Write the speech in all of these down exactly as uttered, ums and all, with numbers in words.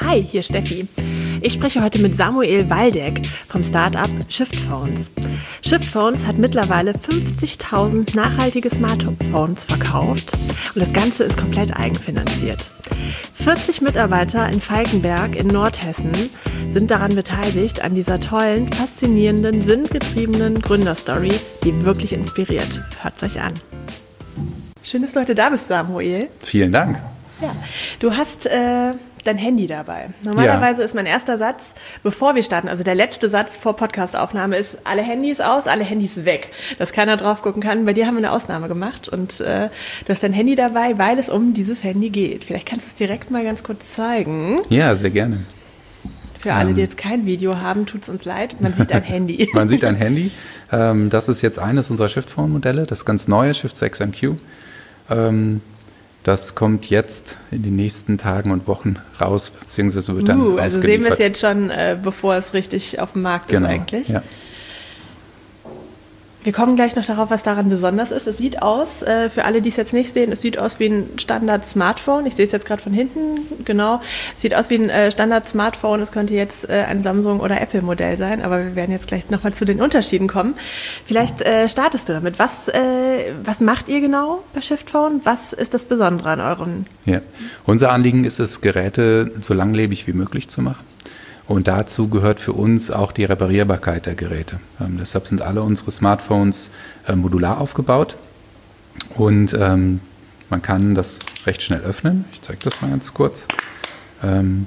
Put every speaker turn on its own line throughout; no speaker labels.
Hi, hier ist Steffi. Ich spreche heute mit Samuel Waldeck vom Startup Shiftphones. Shiftphones hat mittlerweile fünfzigtausend nachhaltige Smartphones verkauft und das Ganze ist komplett eigenfinanziert. vierzig Mitarbeiter in Falkenberg in Nordhessen sind daran beteiligt, an dieser tollen, faszinierenden, sinngetriebenen Gründerstory, die wirklich inspiriert. Hört's euch an. Schön, dass du heute da bist, Samuel.
Vielen Dank.
Ja, du hast äh, dein Handy dabei. Normalerweise ja. ist mein erster Satz, bevor wir starten, also der letzte Satz vor Podcastaufnahme ist, alle Handys aus, alle Handys weg, dass keiner drauf gucken kann. Bei dir haben wir eine Ausnahme gemacht und äh, du hast dein Handy dabei, weil es um dieses Handy geht. Vielleicht kannst du es direkt mal ganz kurz zeigen.
Ja, sehr gerne.
Für alle, die jetzt kein Video haben, tut es uns leid, man sieht ein Handy.
Man sieht ein Handy. Ähm, das ist jetzt eines unserer Shiftphone-Modelle, das ganz neue Shift sechs M Q. Ähm, Das kommt jetzt in den nächsten Tagen und Wochen raus, beziehungsweise wird dann
uh,
ausgeliefert.
Also sehen wir es jetzt schon, äh, bevor es richtig auf dem Markt
genau,
ist eigentlich.
Ja.
Wir kommen gleich noch darauf, was daran besonders ist. Es sieht aus, äh, für alle, die es jetzt nicht sehen, es sieht aus wie ein Standard-Smartphone. Ich sehe es jetzt gerade von hinten, genau. Es sieht aus wie ein äh, Standard-Smartphone. Es könnte jetzt äh, ein Samsung- oder Apple-Modell sein, aber wir werden jetzt gleich nochmal zu den Unterschieden kommen. Vielleicht äh, startest du damit. Was, äh, was macht ihr genau bei Shiftphone? Was ist das Besondere an euren?
Ja. Unser Anliegen ist es, Geräte so langlebig wie möglich zu machen. Und dazu gehört für uns auch die Reparierbarkeit der Geräte. Ähm, deshalb sind alle unsere Smartphones äh, modular aufgebaut und ähm, man kann das recht schnell öffnen. Ich zeige das mal ganz kurz. Ähm,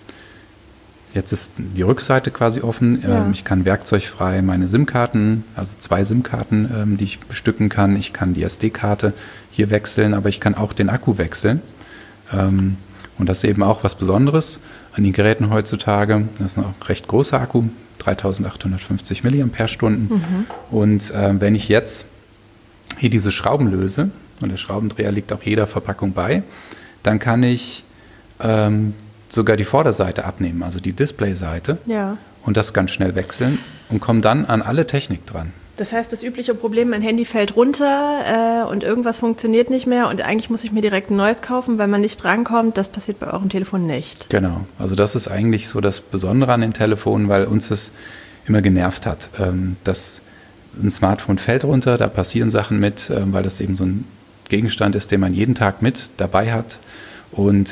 jetzt ist die Rückseite quasi offen.
Ja.
Ähm, ich kann werkzeugfrei meine SIM-Karten, also zwei SIM-Karten, ähm, die ich bestücken kann. Ich kann die S D-Karte hier wechseln, aber ich kann auch den Akku wechseln. Ähm, Und das ist eben auch was Besonderes an den Geräten heutzutage. Das ist ein auch recht großer Akku, dreitausendachthundertfünfzig Milliampere-Stunden. Mhm. Und äh, wenn ich jetzt hier diese Schrauben löse, und der Schraubendreher liegt auch jeder Verpackung bei, dann kann ich ähm, sogar die Vorderseite abnehmen, also die Displayseite,
ja.
und das ganz schnell wechseln und komme dann an alle Technik dran.
Das heißt, das übliche Problem, mein Handy fällt runter äh, und irgendwas funktioniert nicht mehr und eigentlich muss ich mir direkt ein neues kaufen, weil man nicht drankommt. Das passiert bei eurem Telefon nicht.
Genau, also das ist eigentlich so das Besondere an den Telefonen, weil uns das immer genervt hat. Ähm, dass ein Smartphone fällt runter, da passieren Sachen mit, ähm, weil das eben so ein Gegenstand ist, den man jeden Tag mit dabei hat. Und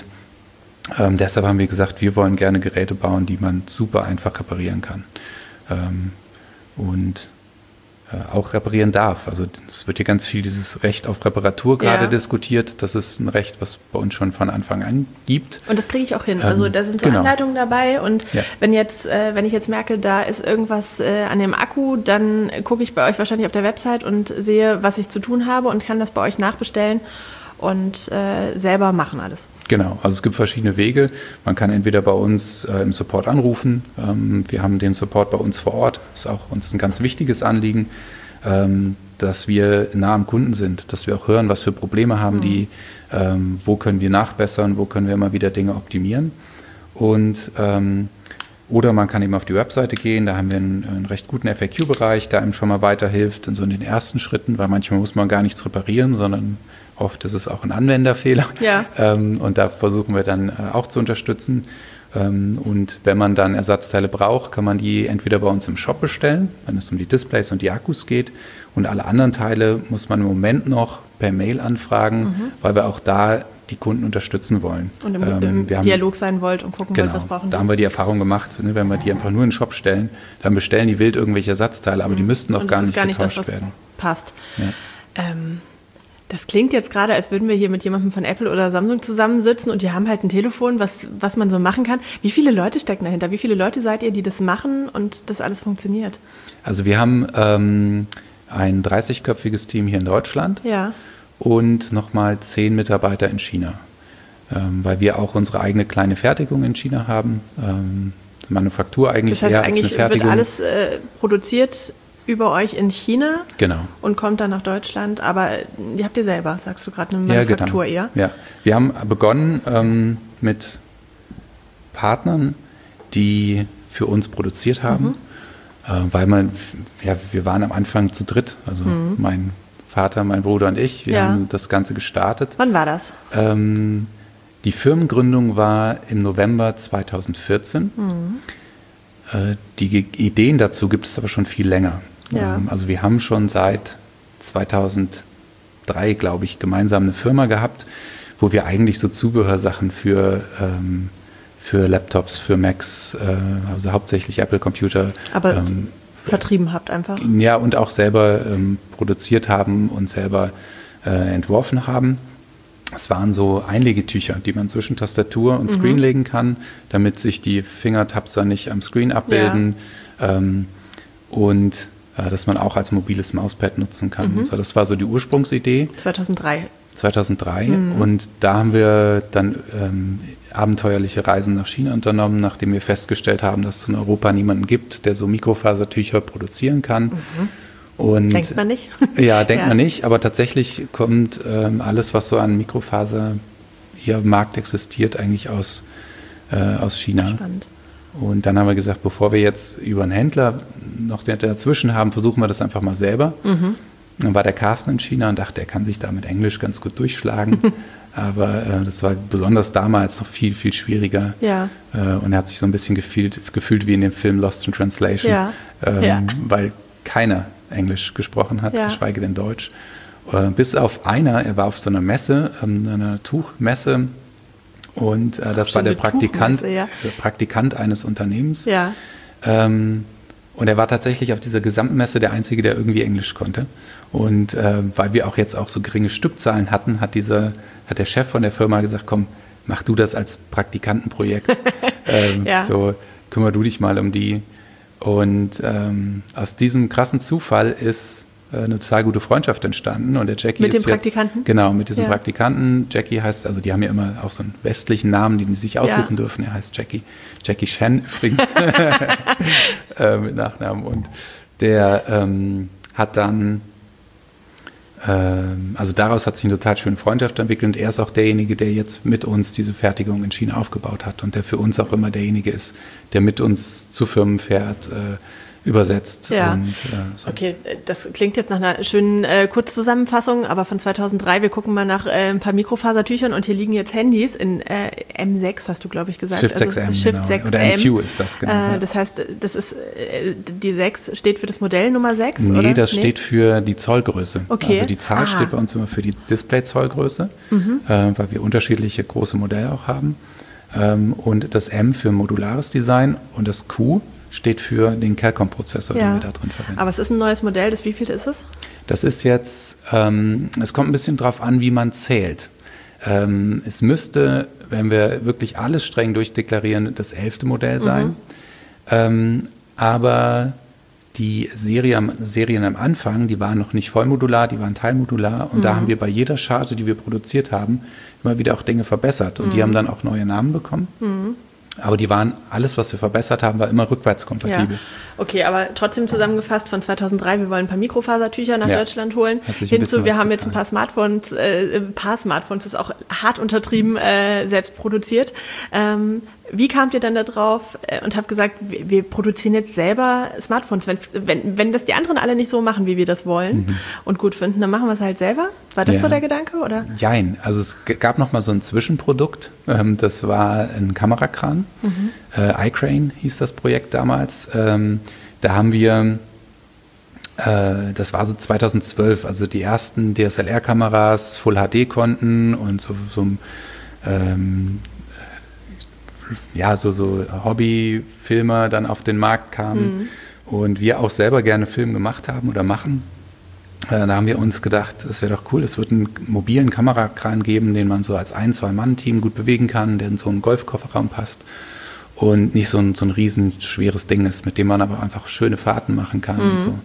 ähm, deshalb haben wir gesagt, wir wollen gerne Geräte bauen, die man super einfach reparieren kann. Ähm, und auch reparieren darf. Also es wird hier ganz viel dieses Recht auf Reparatur gerade ja. diskutiert. Das ist ein Recht, was bei uns schon von Anfang an gibt.
Und das kriege ich auch hin. Also da sind so genau. Anleitungen dabei und ja. wenn jetzt, äh, wenn ich jetzt merke, da ist irgendwas äh, an dem Akku, dann gucke ich bei euch wahrscheinlich auf der Website und sehe, was ich zu tun habe und kann das bei euch nachbestellen und äh, selber machen alles.
Genau, also es gibt verschiedene Wege. Man kann entweder bei uns äh, im Support anrufen. Ähm, wir haben den Support bei uns vor Ort. Das ist auch uns ein ganz wichtiges Anliegen, ähm, dass wir nah am Kunden sind, dass wir auch hören, was für Probleme haben mhm. die, ähm, wo können wir nachbessern, wo können wir immer wieder Dinge optimieren. Und ähm, oder man kann eben auf die Webseite gehen, da haben wir einen, einen recht guten F A Q-Bereich, der einem schon mal weiterhilft, in so in den ersten Schritten, weil manchmal muss man gar nichts reparieren, sondern oft ist es auch ein Anwenderfehler. Ja. Ähm, und da versuchen wir dann äh, auch zu unterstützen. Ähm, und wenn man dann Ersatzteile braucht, kann man die entweder bei uns im Shop bestellen, wenn es um die Displays und die Akkus geht. Und alle anderen Teile muss man im Moment noch per Mail anfragen, mhm. weil wir auch da die Kunden unterstützen wollen.
Und im, ähm, im wir Dialog haben, sein wollt und gucken
genau,
wollt, was brauchen die.
Da haben wir die Erfahrung gemacht, ne, wenn wir die einfach nur in den Shop stellen, dann bestellen die wild irgendwelche Ersatzteile, aber mhm. die müssten auch gar nicht
gar nicht
getauscht
das, was
werden.
Passt. Ja. Ähm, Das klingt jetzt gerade, als würden wir hier mit jemandem von Apple oder Samsung zusammensitzen und die haben halt ein Telefon, was, was man so machen kann. Wie viele Leute stecken dahinter? Wie viele Leute seid ihr, die das machen und das alles funktioniert?
Also wir haben ähm, ein dreißigköpfiges Team hier in Deutschland
ja.
und nochmal zehn Mitarbeiter in China, ähm, weil wir auch unsere eigene kleine Fertigung in China haben. Ähm, Manufaktur eigentlich
das heißt,
eher
eigentlich
als eine Fertigung.
Wird alles äh, produziert über euch in China
genau.
und kommt dann nach Deutschland, aber die habt ihr selber, sagst du gerade, eine Manufaktur
ja,
genau.
eher? Ja, wir haben begonnen ähm, mit Partnern, die für uns produziert haben, mhm. äh, weil man, ja, wir waren am Anfang zu dritt, also mhm. mein Vater, mein Bruder und ich, wir ja. haben das Ganze gestartet.
Wann war das?
Ähm, Die Firmengründung war im November zweitausendvierzehn. Mhm. Äh, die Ge- Ideen dazu gibt es aber schon viel länger.
Ja.
Ähm, also wir haben schon seit zweitausenddrei, glaube ich, gemeinsam eine Firma gehabt, wo wir eigentlich so Zubehörsachen für, ähm, für Laptops, für Macs, äh, also hauptsächlich Apple-Computer.
Aber
ähm,
vertrieben habt einfach.
Ja, und auch selber ähm, produziert haben und selber äh, entworfen haben. Es waren so Einlegetücher, die man zwischen Tastatur und Screen mhm. legen kann, damit sich die Fingertapser nicht am Screen abbilden. Ja. Ähm, und äh, dass man auch als mobiles Mauspad nutzen kann. Mhm. So, das war so die Ursprungsidee.
zweitausenddrei.
zweitausenddrei. Mhm. Und da haben wir dann ähm, abenteuerliche Reisen nach China unternommen, nachdem wir festgestellt haben, dass es in Europa niemanden gibt, der so Mikrofasertücher produzieren kann. Mhm. Und
denkt man nicht?
Ja, denkt
ja.
man nicht, aber tatsächlich kommt ähm, alles, was so an Mikrofaser hier am Markt existiert, eigentlich aus, äh, aus China.
Spannend.
Und dann haben wir gesagt, bevor wir jetzt über einen Händler noch dazwischen haben, versuchen wir das einfach mal selber. Mhm. Dann war der Carsten in China und dachte, er kann sich da mit Englisch ganz gut durchschlagen. Aber äh, das war besonders damals noch viel, viel schwieriger. Ja. Äh, und er hat sich so ein bisschen gefühlt, gefühlt wie in dem Film Lost in Translation,
ja.
Ähm,
ja.
weil keiner Englisch gesprochen hat,
ja.
geschweige denn Deutsch. Äh, bis auf einer, er war auf so einer Messe, ähm, einer Tuchmesse, und äh, das Ach, war der Praktikant, ja. der Praktikant eines Unternehmens.
Ja.
Ähm, Und er war tatsächlich auf dieser gesamten Messe der Einzige, der irgendwie Englisch konnte. Und äh, weil wir auch jetzt auch so geringe Stückzahlen hatten, hat, dieser, hat der Chef von der Firma gesagt, komm, mach du das als Praktikantenprojekt. ähm, ja. So, kümmer du dich mal um die. Und ähm, aus diesem krassen Zufall ist äh, eine total gute Freundschaft entstanden. Und der Jackie
mit
ist
dem Praktikanten?
Jetzt, genau, mit diesem
ja.
Praktikanten. Jackie heißt, also die haben ja immer auch so einen westlichen Namen, den sie sich aussuchen ja. dürfen. Er heißt Jackie. Jackie Chan übrigens. äh, mit Nachnamen. Und der ähm, hat dann, ähm, also daraus hat sich eine total schöne Freundschaft entwickelt. Und er ist auch derjenige, der jetzt mit uns diese Fertigung in China aufgebaut hat. Und der für uns auch immer derjenige ist, der mit uns zu Firmen fährt, äh, übersetzt.
Ja.
Und, äh, so.
Okay, das klingt jetzt nach einer schönen äh, Kurzzusammenfassung, aber von zweitausenddrei, wir gucken mal nach äh, ein paar Mikrofasertüchern und hier liegen jetzt Handys in äh, M sechs, hast du, glaube ich, gesagt.
Shift
also,
sechs M,
Shift
genau.
sechs M.
Oder M Q ist das, genau.
Äh,
ja.
Das heißt, das ist, äh, die sechs steht für das Modell Nummer sechs,
nee,
oder?
Das nee, das steht für die Zollgröße.
Okay.
Also die Zahl ah. steht bei uns immer für die Display-Zollgröße, mhm. äh, weil wir unterschiedliche große Modelle auch haben. Ähm, und das M für modulares Design und das Q steht für den Qualcomm-Prozessor,
ja.
den wir da drin verwenden.
Aber es ist ein neues Modell, das wievielte ist es?
Das ist jetzt, ähm, es kommt ein bisschen drauf an, wie man zählt. Ähm, es müsste, wenn wir wirklich alles streng durchdeklarieren, das elfte Modell sein. Mhm. Ähm, aber die Serie, Serien am Anfang, die waren noch nicht vollmodular, die waren teilmodular. Und mhm. da haben wir bei jeder Charge, die wir produziert haben, immer wieder auch Dinge verbessert. Und mhm. die haben dann auch neue Namen bekommen. Mhm. Aber die waren, alles, was wir verbessert haben, war immer rückwärtskompatibel.
Ja. Okay, aber trotzdem zusammengefasst von zweitausenddrei, wir wollen ein paar Mikrofasertücher nach ja. Deutschland holen. Hinzu, wir haben getan. jetzt ein paar Smartphones, äh, ein paar Smartphones, das ist auch hart untertrieben, äh, selbst produziert. Ähm, wie kamt ihr dann da drauf äh, und habt gesagt, wir, wir produzieren jetzt selber Smartphones? Wenn's, wenn, wenn das die anderen alle nicht so machen, wie wir das wollen mhm. und gut finden, dann machen wir es halt selber? War das ja. so der Gedanke, oder?
Jein, also es g- gab noch mal so ein Zwischenprodukt, ähm, das war ein Kamerakran, mhm. äh, iCrane hieß das Projekt damals. Ähm, da haben wir, äh, das war so zweitausendzwölf, also die ersten D S L R-Kameras Full H D konnten und so, so ähm, ja, so, so Hobbyfilmer dann auf den Markt kamen mhm. und wir auch selber gerne Film gemacht haben oder machen. Äh, da haben wir uns gedacht, es wäre doch cool, es wird einen mobilen Kamerakran geben, den man so als ein-, zwei-Mann-Team gut bewegen kann, der in so einen Golfkofferraum passt und nicht so ein, so ein riesen schweres Ding ist, mit dem man aber einfach schöne Fahrten machen kann. Mhm. Und so.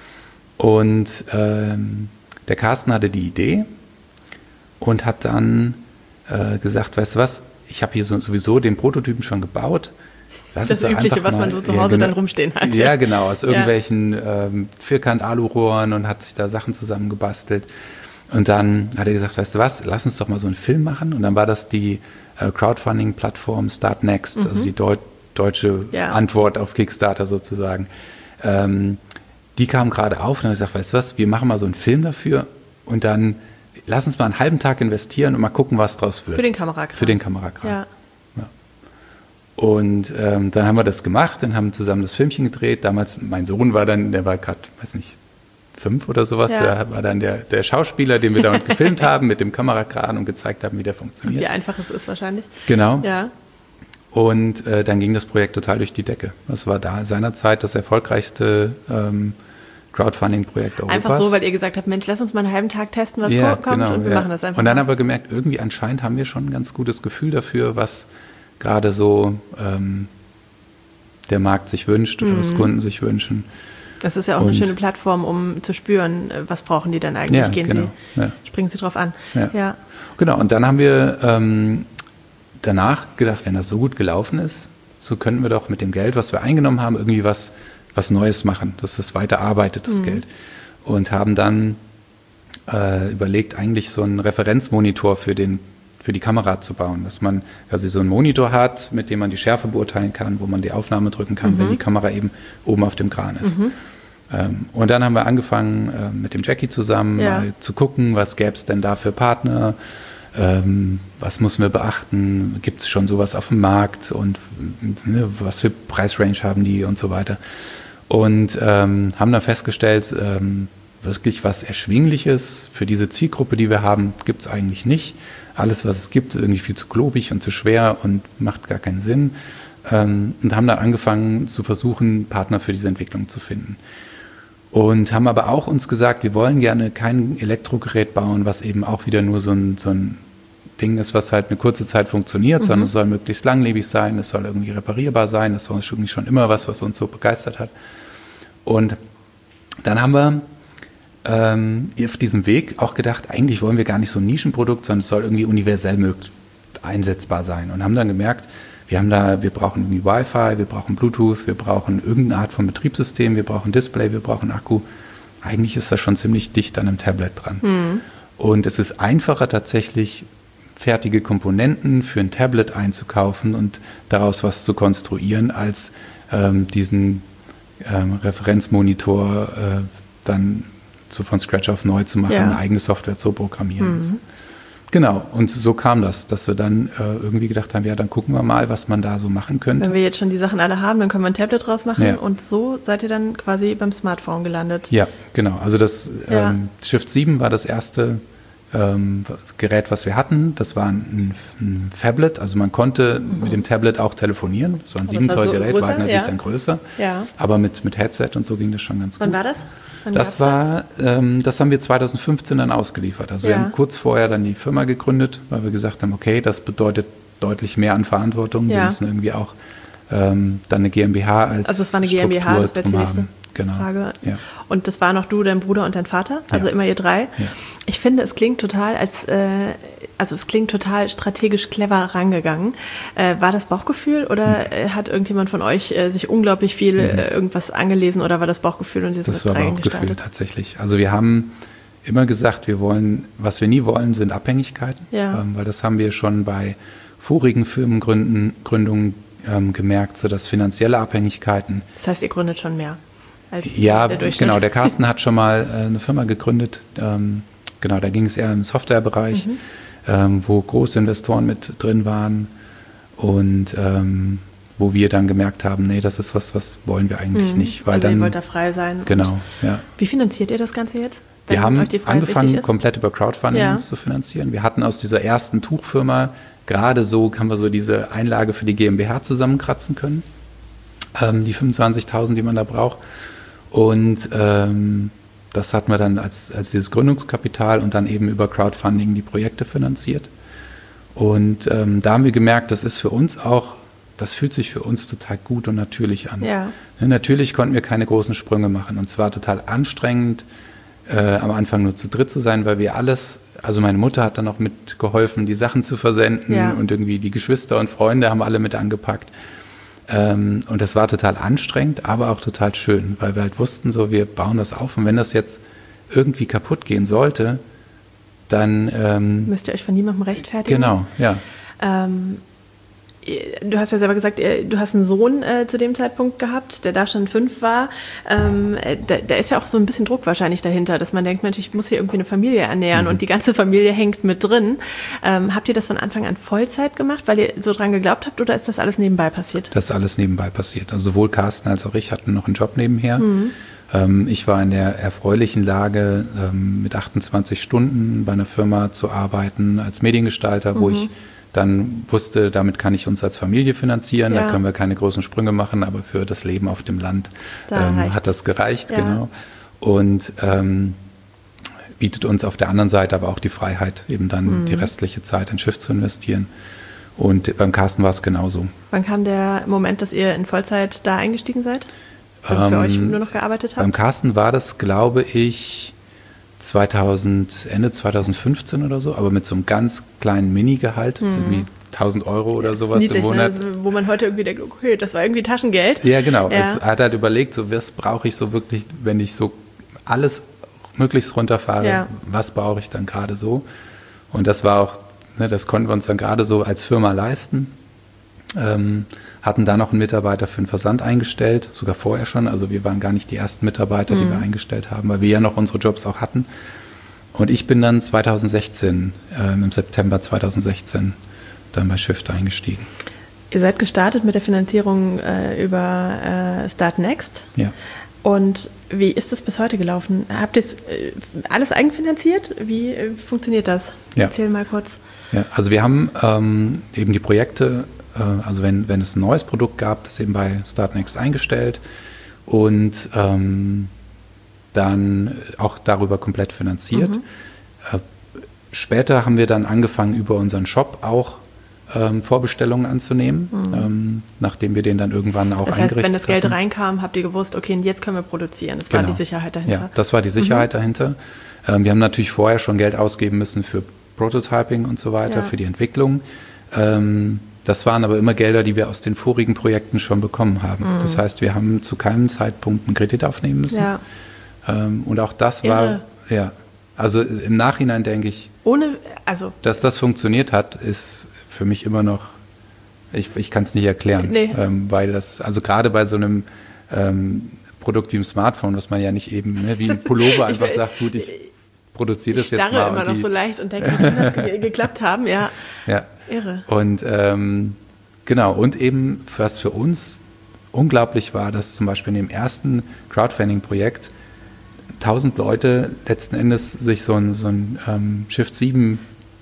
Und ähm, der Carsten hatte die Idee und hat dann äh, gesagt, weißt du was, ich habe hier so, sowieso den Prototypen schon gebaut. Lass
das Übliche, was man so zu Hause ja, genau, dann rumstehen hat.
Ja, ja genau, aus irgendwelchen ja. ähm, Vierkant-Alurohren und hat sich da Sachen zusammengebastelt. Und dann hat er gesagt, weißt du was, lass uns doch mal so einen Film machen. Und dann war das die äh, Crowdfunding-Plattform Start Next, mhm. also die Deu- deutsche ja. Antwort auf Kickstarter sozusagen. Ähm, die kam gerade auf und dann habe ich gesagt, weißt du was, wir machen mal so einen Film dafür und dann lass uns mal einen halben Tag investieren und mal gucken, was draus wird.
Für den Kamerakram.
Für den Kamerakram.
Ja.
Ja. Und ähm, dann haben wir das gemacht und haben zusammen das Filmchen gedreht. Damals, mein Sohn war dann, der war gerade, weiß nicht, fünf oder sowas. Ja. Der war dann der, der Schauspieler, den wir damit gefilmt haben, mit dem Kamerakran und gezeigt haben, wie der funktioniert.
Wie einfach es ist wahrscheinlich.
Genau.
Ja.
Und äh, dann ging das Projekt total durch die Decke. Das war da seinerzeit das erfolgreichste ähm, Crowdfunding-Projekt Europas.
Einfach so, weil ihr gesagt habt, Mensch, lass uns mal einen halben Tag testen, was
ja,
kommt
genau,
und wir
ja.
machen das einfach.
Und dann
mal.
haben wir gemerkt, irgendwie anscheinend haben wir schon ein ganz gutes Gefühl dafür, was gerade so ähm, der Markt sich wünscht oder mhm. was Kunden sich wünschen.
Das ist ja auch
und
eine schöne Plattform, um zu spüren, was brauchen die denn eigentlich?
Ja,
Gehen
genau,
sie,
ja.
springen sie drauf an.
Ja.
Ja.
Genau, und dann haben wir ähm, danach gedacht, wenn das so gut gelaufen ist, so könnten wir doch mit dem Geld, was wir eingenommen haben, irgendwie was, was Neues machen, dass das weiter arbeitet, das mhm. Geld. Und haben dann äh, überlegt, eigentlich so einen Referenzmonitor für, den, für die Kamera zu bauen, dass man quasi so einen Monitor hat, mit dem man die Schärfe beurteilen kann, wo man die Aufnahme drücken kann, mhm. wenn die Kamera eben oben auf dem Kran ist. Mhm. Ähm, und dann haben wir angefangen, äh, mit dem Jackie zusammen
ja.
mal zu gucken, was gäbe es denn da für Partner, Ähm, was müssen wir beachten? Gibt es schon sowas auf dem Markt und ne, was für Preisrange haben die und so weiter? Und ähm, haben dann festgestellt, ähm, wirklich was Erschwingliches für diese Zielgruppe, die wir haben, gibt es eigentlich nicht. Alles, was es gibt, ist irgendwie viel zu klobig und zu schwer und macht gar keinen Sinn. Ähm, und haben dann angefangen zu versuchen, Partner für diese Entwicklung zu finden. Und haben aber auch uns gesagt, wir wollen gerne kein Elektrogerät bauen, was eben auch wieder nur so ein, so ein Ding ist, was halt eine kurze Zeit funktioniert, mhm. sondern es soll möglichst langlebig sein, es soll irgendwie reparierbar sein, das war irgendwie schon immer was, was uns so begeistert hat. Und dann haben wir ähm, auf diesem Weg auch gedacht, eigentlich wollen wir gar nicht so ein Nischenprodukt, sondern es soll irgendwie universell möglich einsetzbar sein. Und haben dann gemerkt, wir haben da, wir brauchen irgendwie Wi-Fi, wir brauchen Bluetooth, wir brauchen irgendeine Art von Betriebssystem, wir brauchen Display, wir brauchen Akku. Eigentlich ist das schon ziemlich dicht an einem Tablet dran. Mhm. Und es ist einfacher tatsächlich, fertige Komponenten für ein Tablet einzukaufen und daraus was zu konstruieren, als ähm, diesen ähm, Referenzmonitor äh, dann so von Scratch auf neu zu machen, ja. eine eigene Software zu programmieren. Mhm. Und so. Genau, und so kam das, dass wir dann äh, irgendwie gedacht haben, ja, dann gucken wir mal, was man da so machen könnte.
Wenn wir jetzt schon die Sachen alle haben, dann können wir ein Tablet draus machen
ja.
und so seid ihr dann quasi beim Smartphone gelandet.
Ja, genau. Also das
ja.
ähm, Shift sieben war das erste ähm, Gerät, was wir hatten. Das war ein, ein Phablet, also man konnte mhm. mit dem Tablet auch telefonieren. Das war ein sieben Zoll Gerät, war natürlich ja. dann größer,
ja.
aber mit, mit Headset und so ging das schon ganz
Wann
gut.
Wann war das? Wann
das war, ähm, das haben wir zwanzig fünfzehn dann ausgeliefert. Also
ja.
wir haben kurz vorher dann die Firma gegründet, weil wir gesagt haben, okay, das bedeutet deutlich mehr an Verantwortung.
Ja.
Wir müssen irgendwie auch ähm, dann eine GmbH als
Also es war eine
Struktur
GmbH, das wäre die nächste
genau.
Frage.
Ja.
Und das war noch du, dein Bruder und dein Vater, also ja. immer ihr drei.
Ja.
Ich finde, es klingt total als, äh, also es klingt total strategisch clever rangegangen. Äh, war das Bauchgefühl oder äh, hat irgendjemand von euch äh, sich unglaublich viel mhm. äh, irgendwas angelesen oder war das Bauchgefühl und ihr
Das war Bauchgefühl tatsächlich. Also wir haben immer gesagt, wir wollen, was wir nie wollen, sind Abhängigkeiten,
ja.
ähm, weil das haben wir schon bei vorigen Firmengründungen ähm, gemerkt, so dass finanzielle Abhängigkeiten.
Das heißt, ihr gründet schon mehr als
ja,
der Durchschnitt.
Genau. Der Carsten hat schon mal äh, eine Firma gegründet. Ähm, genau, da ging es eher im Softwarebereich, mhm. ähm, wo große Investoren mit drin waren und ähm, wo wir dann gemerkt haben, nee, das ist was, was wollen wir eigentlich mhm. nicht. Weil
also
dann,
ihr wollt da frei sein.
Genau, ja.
Wie finanziert ihr das Ganze jetzt?
Wir haben angefangen, komplett über Crowdfunding ja. uns zu finanzieren. Wir hatten aus dieser ersten Tuchfirma gerade so, haben wir so diese Einlage für die GmbH zusammenkratzen können, ähm, die fünfundzwanzigtausend, die man da braucht. Und ähm, das hatten wir dann als, als dieses Gründungskapital und dann eben über Crowdfunding die Projekte finanziert. Und ähm, da haben wir gemerkt, das ist für uns auch, das fühlt sich für uns total gut und natürlich an.
Ja.
Ne, natürlich konnten wir keine großen Sprünge machen und zwar total anstrengend, Äh, am Anfang nur zu dritt zu sein, weil wir alles, also meine Mutter hat dann auch mitgeholfen, die Sachen zu versenden
ja.
und irgendwie die Geschwister und Freunde haben alle mit angepackt. Ähm, und das war total anstrengend, aber auch total schön, weil wir halt wussten, so wir bauen das auf und wenn das jetzt irgendwie kaputt gehen sollte, dann... Ähm,
müsst ihr euch von niemandem rechtfertigen?
Genau, ja.
Ähm, Du hast ja selber gesagt, du hast einen Sohn äh, zu dem Zeitpunkt gehabt, der da schon fünf war. Ähm, da, da ist ja auch so ein bisschen Druck wahrscheinlich dahinter, dass man denkt, Mensch, ich muss hier irgendwie eine Familie ernähren mhm. und die ganze Familie hängt mit drin. Ähm, habt ihr das von Anfang an Vollzeit gemacht, weil ihr so dran geglaubt habt, oder ist das alles nebenbei passiert?
Das ist alles nebenbei passiert. Also sowohl Carsten als auch ich hatten noch einen Job nebenher. Mhm. Ähm, ich war in der erfreulichen Lage, ähm, mit achtundzwanzig Stunden bei einer Firma zu arbeiten als Mediengestalter, mhm. wo ich dann wusste, damit kann ich uns als Familie finanzieren, ja. da können wir keine großen Sprünge machen, aber für das Leben auf dem Land da ähm, hat das gereicht, ja. genau. Und ähm, bietet uns auf der anderen Seite aber auch die Freiheit, eben dann mhm. die restliche Zeit in Schiff zu investieren. Und beim Carsten war es genauso.
Wann kam der Moment, dass ihr in Vollzeit da eingestiegen seid? Also für ähm, euch nur noch gearbeitet habt?
Beim Carsten war das, glaube ich, zweitausend, Ende zweitausendfünfzehn oder so, aber mit so einem ganz kleinen Mini-Gehalt, mhm. irgendwie tausend Euro oder ja, sowas niedlich, im Monat.
Ne? Also, wo man heute irgendwie denkt, okay, das war irgendwie Taschengeld.
Ja, genau. Ja. Es hat halt überlegt, so was brauche ich so wirklich, wenn ich so alles möglichst runterfahre, ja. was brauche ich dann gerade so? Und das war auch, ne, das konnten wir uns dann gerade so als Firma leisten. Ähm, hatten da noch einen Mitarbeiter für den Versand eingestellt, sogar vorher schon. Also wir waren gar nicht die ersten Mitarbeiter, mhm. die wir eingestellt haben, weil wir ja noch unsere Jobs auch hatten. Und ich bin dann zweitausendsechzehn, äh, im September zweitausendsechzehn, dann bei Shift eingestiegen.
Ihr seid gestartet mit der Finanzierung äh, über äh, Start Next.
Ja.
Und wie ist das bis heute gelaufen? Habt ihr es äh, alles eigenfinanziert? Wie äh, funktioniert das?
Ja.
Erzähl mal kurz.
Ja, also wir haben ähm, eben die Projekte, also wenn, wenn es ein neues Produkt gab, das eben bei Start Next eingestellt und ähm, dann auch darüber komplett finanziert. Mhm. Äh, später haben wir dann angefangen, über unseren Shop auch ähm, Vorbestellungen anzunehmen, mhm. ähm, nachdem wir den dann irgendwann auch
das heißt,
eingerichtet haben.
Wenn das Geld hatten. reinkam, habt ihr gewusst, okay, und jetzt können wir produzieren. Das genau. war die Sicherheit dahinter.
Ja, das war die Sicherheit mhm. dahinter. Ähm, wir haben natürlich vorher schon Geld ausgeben müssen für Prototyping und so weiter, ja. für die Entwicklung. Ähm, Das waren aber immer Gelder, die wir aus den vorigen Projekten schon bekommen haben. Mhm. Das heißt, wir haben zu keinem Zeitpunkt einen Kredit aufnehmen müssen. Ja. Ähm, und auch das Irre. war, ja, also im Nachhinein denke ich,
Ohne, also
dass das funktioniert hat, ist für mich immer noch, ich, ich kann es nicht erklären. Nee. Ähm, weil das, also gerade bei so einem ähm, Produkt wie dem Smartphone, was man ja nicht eben, ne, wie ein Pullover einfach ich, sagt, gut, ich produziere das jetzt mal. Ich starre immer
noch so leicht und denke, wie kann das ge- geklappt haben, ja.
Ja.
Irre.
Und ähm, genau, und eben, was für uns unglaublich war, dass zum Beispiel in dem ersten Crowdfunding-Projekt tausend Leute letzten Endes sich so ein, so ein ähm, Shift sieben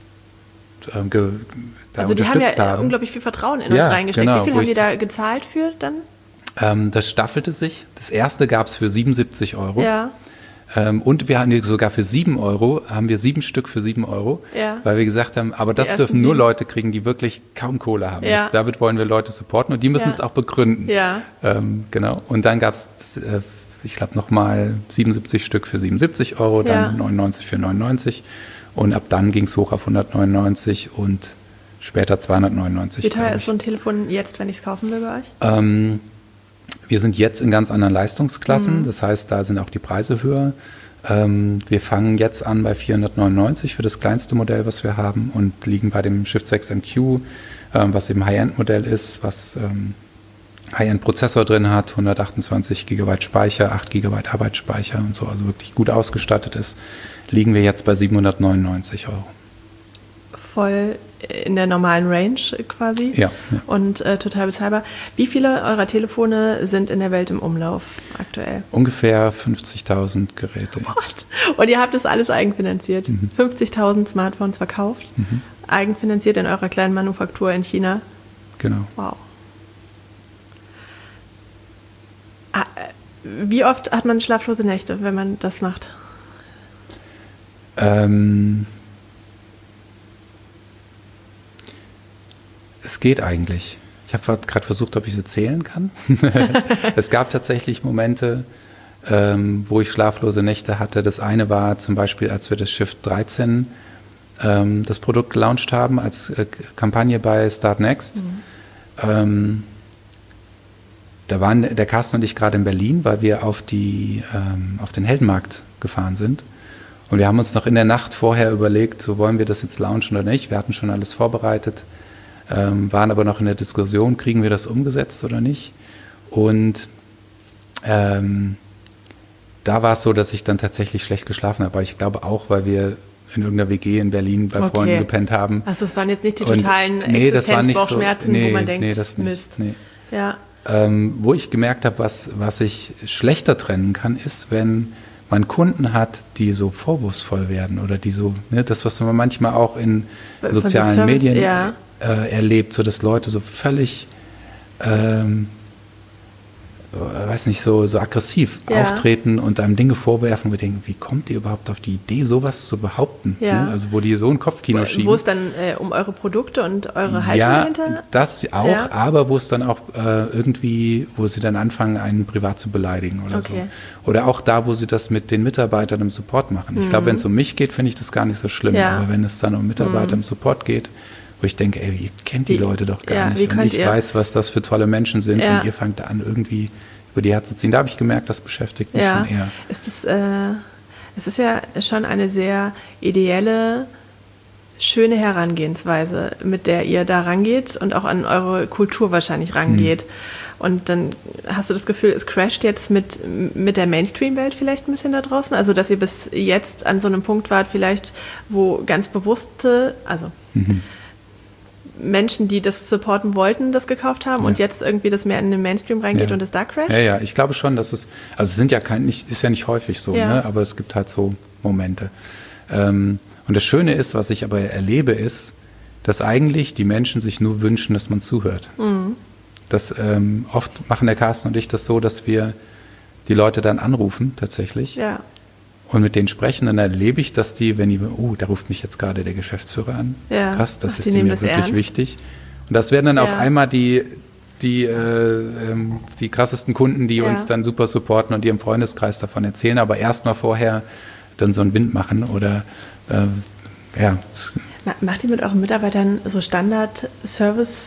ähm, ge, da
also
unterstützt haben.
Also die haben ja
haben.
unglaublich viel Vertrauen in
ja,
uns reingesteckt.
Genau,
Wie viel haben die da gezahlt für dann?
Ähm, das staffelte sich. Das erste gab es für siebenundsiebzig Euro.
Ja.
Ähm, und wir haben sogar für sieben Euro, haben wir sieben Stück für sieben Euro,
ja.
weil wir gesagt haben, aber das dürfen nur sieben. Leute kriegen, die wirklich kaum Kohle haben.
Ja.
Das, damit wollen wir Leute supporten und die müssen ja. es auch begründen.
Ja.
Ähm, genau. Und dann gab es, äh, ich glaube, nochmal siebenundsiebzig Stück für siebenundsiebzig Euro, dann ja. neunundneunzig für neunundneunzig und ab dann ging es hoch auf hundertneunundneunzig und später zweihundertneunundneunzig.
Wie teuer ist so ein Telefon jetzt, wenn ich es kaufen will bei euch?
Ähm, Wir sind jetzt in ganz anderen Leistungsklassen, mhm. das heißt, da sind auch die Preise höher. Ähm, wir fangen jetzt an bei vierhundertneunundneunzig für das kleinste Modell, was wir haben, und liegen bei dem Shift sechs M Q, ähm, was eben High-End-Modell ist, was ähm, High-End-Prozessor drin hat, hundertachtundzwanzig Gigabyte Speicher, acht Gigabyte Arbeitsspeicher und so, also wirklich gut ausgestattet ist, liegen wir jetzt bei siebenhundertneunundneunzig Euro.
Voll in der normalen Range quasi
ja, ja.
und äh, total bezahlbar. Wie viele eurer Telefone sind in der Welt im Umlauf aktuell?
Ungefähr fünfzigtausend Geräte.
What? Und ihr habt das alles eigenfinanziert? Mhm. fünfzigtausend Smartphones verkauft, mhm. eigenfinanziert in eurer kleinen Manufaktur in China?
Genau.
Wow. Ah, wie oft hat man schlaflose Nächte, wenn man das macht?
Ähm... Es geht eigentlich. Ich habe gerade versucht, ob ich es zählen kann. Es gab tatsächlich Momente, ähm, wo ich schlaflose Nächte hatte. Das eine war zum Beispiel, als wir das Shift dreizehn ähm, das Produkt gelauncht haben, als äh, Kampagne bei Start Next. Mhm. Ähm, da waren der Carsten und ich gerade in Berlin, weil wir auf, die, ähm, auf den Heldenmarkt gefahren sind. Und wir haben uns noch in der Nacht vorher überlegt, so wollen wir das jetzt launchen oder nicht. Wir hatten schon alles vorbereitet. ähm, waren aber noch in der Diskussion, kriegen wir das umgesetzt oder nicht. Und ähm, da war es so, dass ich dann tatsächlich schlecht geschlafen habe. Aber ich glaube auch, weil wir in irgendeiner W G in Berlin bei
okay.
Freunden gepennt haben.
Also es waren jetzt nicht die totalen
und, nee,
Existenzbauchschmerzen, so,
nee,
wo man denkt,
nee, das nicht,
Mist.
Nee.
Ja.
Ähm, wo ich gemerkt habe, was, was ich schlechter trennen kann, ist, wenn man Kunden hat, die so vorwurfsvoll werden oder die so, ne, das, was man manchmal auch in
Von
sozialen
Service,
Medien
ja.
äh, erlebt, so dass Leute so völlig ähm, weiß nicht, so, so aggressiv ja. auftreten und einem Dinge vorwerfen, wo wir denken, wie kommt ihr überhaupt auf die Idee, sowas zu behaupten?
Ja.
Ne? Also wo die so ein Kopfkino
wo,
schieben.
Wo es dann äh, um eure Produkte und eure Haltung
ja,
hinter?
Ja, das auch, ja. aber wo es dann auch äh, irgendwie, wo sie dann anfangen, einen privat zu beleidigen oder
okay.
so. Oder auch da, wo sie das mit den Mitarbeitern im Support machen. Ich mhm. glaube, wenn es um mich geht, finde ich das gar nicht so schlimm. Ja. Aber wenn es dann um Mitarbeiter mhm. im Support geht, wo ich denke, ey, ihr kennt die wie, Leute doch gar
ja,
nicht. Und ich
ihr?
weiß, was das für tolle Menschen sind
ja.
und ihr fangt an, irgendwie über die herzuziehen. Da habe ich gemerkt, das beschäftigt mich
ja.
schon eher.
Ist das, äh, es ist ja schon eine sehr ideelle, schöne Herangehensweise, mit der ihr da rangeht und auch an eure Kultur wahrscheinlich rangeht. Hm. Und dann hast du das Gefühl, es crasht jetzt mit, mit der Mainstream-Welt vielleicht ein bisschen da draußen? Also, dass ihr bis jetzt an so einem Punkt wart, vielleicht, wo ganz bewusste, also mhm. Menschen, die das supporten wollten, das gekauft haben ja. und jetzt irgendwie das mehr in den Mainstream reingeht ja. und es da crasht?
Ja, ja, ich glaube schon, dass es, also es sind ja kein, nicht, ist ja nicht häufig so, ja. ne? Aber es gibt halt so Momente. Ähm, und das Schöne ist, was ich aber erlebe, ist, dass eigentlich die Menschen sich nur wünschen, dass man zuhört. Mhm. Das, ähm, oft machen der Carsten und ich das so, dass wir die Leute dann anrufen, tatsächlich.
Ja.
Und mit denen sprechen, dann erlebe ich, dass die, wenn die, oh, da ruft mich jetzt gerade der Geschäftsführer an.
Ja.
Krass, das
Ach,
ist mir wirklich
ernst.
wichtig. Und das werden dann
ja.
auf einmal die, die, äh, die krassesten Kunden, die ja. uns dann super supporten und ihrem Freundeskreis davon erzählen, aber erstmal vorher dann so einen Wind machen oder äh, ja.
Macht ihr mit euren Mitarbeitern so Standard-Service-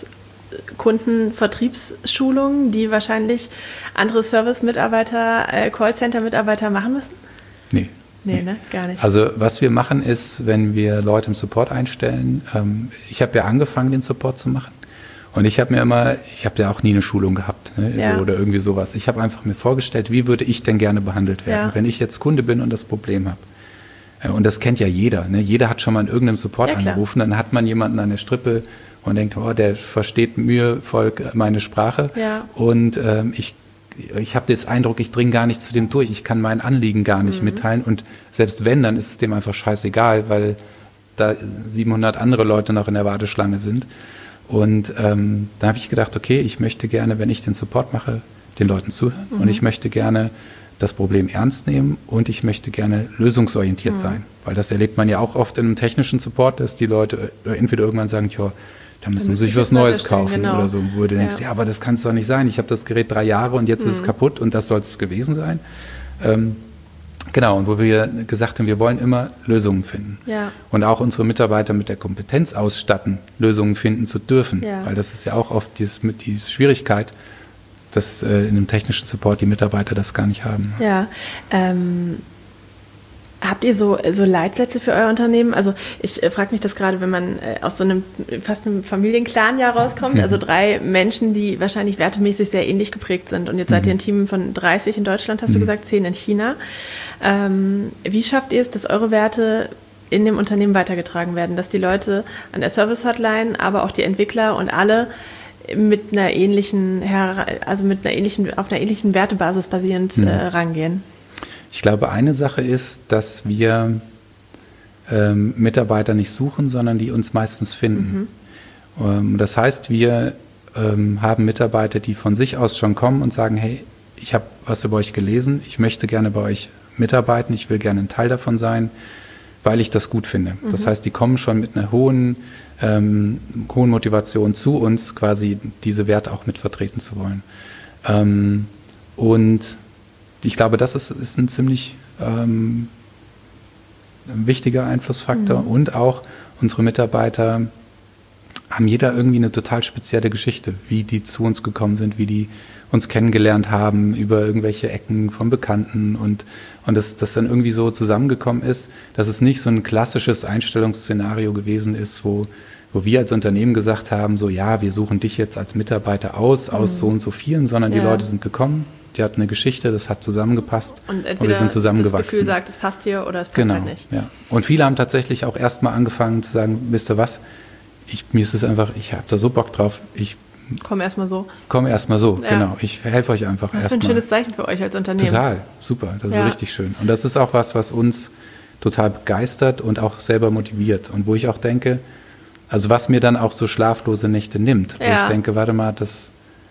Kunden-Vertriebsschulungen, die wahrscheinlich andere Service-Mitarbeiter, äh, Callcenter-Mitarbeiter machen müssen?
Nee.
Nee,
nee,
ne? Gar nicht.
Also was wir machen ist, wenn wir Leute im Support einstellen, ähm, ich habe ja angefangen, den Support zu machen und ich habe mir immer, ich habe ja auch nie eine Schulung gehabt ne,
ja.
so, oder irgendwie sowas. Ich habe einfach mir vorgestellt, wie würde ich denn gerne behandelt werden,
ja.
wenn ich jetzt Kunde bin und das Problem habe. Und das kennt ja jeder. Ne? Jeder hat schon mal in irgendeinem Support ja, angerufen, dann hat man jemanden an der Strippe und denkt, oh, der versteht mühevoll meine Sprache.
Ja.
Und ähm, ich, ich habe den Eindruck, ich dringe gar nicht zu dem durch. Ich kann mein Anliegen gar nicht mhm. mitteilen. Und selbst wenn, dann ist es dem einfach scheißegal, weil da siebenhundert andere Leute noch in der Warteschlange sind. Und ähm, da habe ich gedacht, okay, ich möchte gerne, wenn ich den Support mache, den Leuten zuhören. Mhm. Und ich möchte gerne das Problem ernst nehmen und ich möchte gerne lösungsorientiert mhm. sein. Weil das erlebt man ja auch oft in einem technischen Support, dass die Leute entweder irgendwann sagen, ja, da müssen sie sich was Neues kaufen genau. oder so. Wo du
ja.
denkst, ja, aber das kann es doch nicht sein. Ich habe das Gerät drei Jahre und jetzt mhm. ist es kaputt und das soll es gewesen sein. Ähm, genau, und wo wir gesagt haben, wir wollen immer Lösungen finden.
Ja.
Und auch unsere Mitarbeiter mit der Kompetenz ausstatten, Lösungen finden zu dürfen.
Ja.
Weil das ist ja auch oft dieses, mit, die Schwierigkeit, dass äh, in einem technischen Support die Mitarbeiter das gar nicht haben.
Ja, ähm, habt ihr so, so Leitsätze für euer Unternehmen? Also ich äh, frage mich das gerade, wenn man äh, aus so einem fast einem Familienclan ja rauskommt, mhm. also drei Menschen, die wahrscheinlich wertemäßig sehr ähnlich geprägt sind und jetzt mhm. seid ihr ein Team von dreißig in Deutschland, hast mhm. du gesagt, zehn in China. Ähm, wie schafft ihr es, dass eure Werte in dem Unternehmen weitergetragen werden, dass die Leute an der Service-Hotline, aber auch die Entwickler und alle mit einer ähnlichen, also mit einer ähnlichen, auf einer ähnlichen Wertebasis basierend mhm. äh, rangehen?
Ich glaube, eine Sache ist, dass wir ähm, Mitarbeiter nicht suchen, sondern die uns meistens finden. Mhm. Ähm, das heißt, wir ähm, haben Mitarbeiter, die von sich aus schon kommen und sagen, hey, ich habe was über euch gelesen, ich möchte gerne bei euch mitarbeiten, ich will gerne ein Teil davon sein, weil ich das gut finde. Mhm. Das heißt, die kommen schon mit einer hohen, ähm, hohen Motivation zu uns, quasi diese Werte auch mit vertreten zu wollen. Ähm, und ich glaube, das ist, ist ein ziemlich ähm, wichtiger Einflussfaktor. Mhm. Und auch unsere Mitarbeiter haben jeder irgendwie eine total spezielle Geschichte, wie die zu uns gekommen sind, wie die uns kennengelernt haben über irgendwelche Ecken von Bekannten und, und das, das dann irgendwie so zusammengekommen ist, dass es nicht so ein klassisches Einstellungsszenario gewesen ist, wo wo wir als Unternehmen gesagt haben, so ja, wir suchen dich jetzt als Mitarbeiter aus, aus mhm. so und so vielen, sondern ja. die Leute sind gekommen, die hatten eine Geschichte, das hat zusammengepasst
und,
und wir sind zusammengewachsen.
Das Gefühl sagt, es passt hier oder es passt
genau,
halt nicht.
Ja. Und viele haben tatsächlich auch erstmal angefangen zu sagen, wisst ihr was, ich, mir ist es einfach, ich habe da so Bock drauf, ich
Komm erstmal so.
Komm erstmal so, ja. genau. Ich helfe euch einfach erstmal.
Das ist ein schönes Zeichen für euch als Unternehmen.
Total, super, das
ja.
ist richtig schön. Und das ist auch was, was uns total begeistert und auch selber motiviert. Und wo ich auch denke, also was mir dann auch so schlaflose Nächte nimmt,
ja.
wo ich denke, warte mal, das,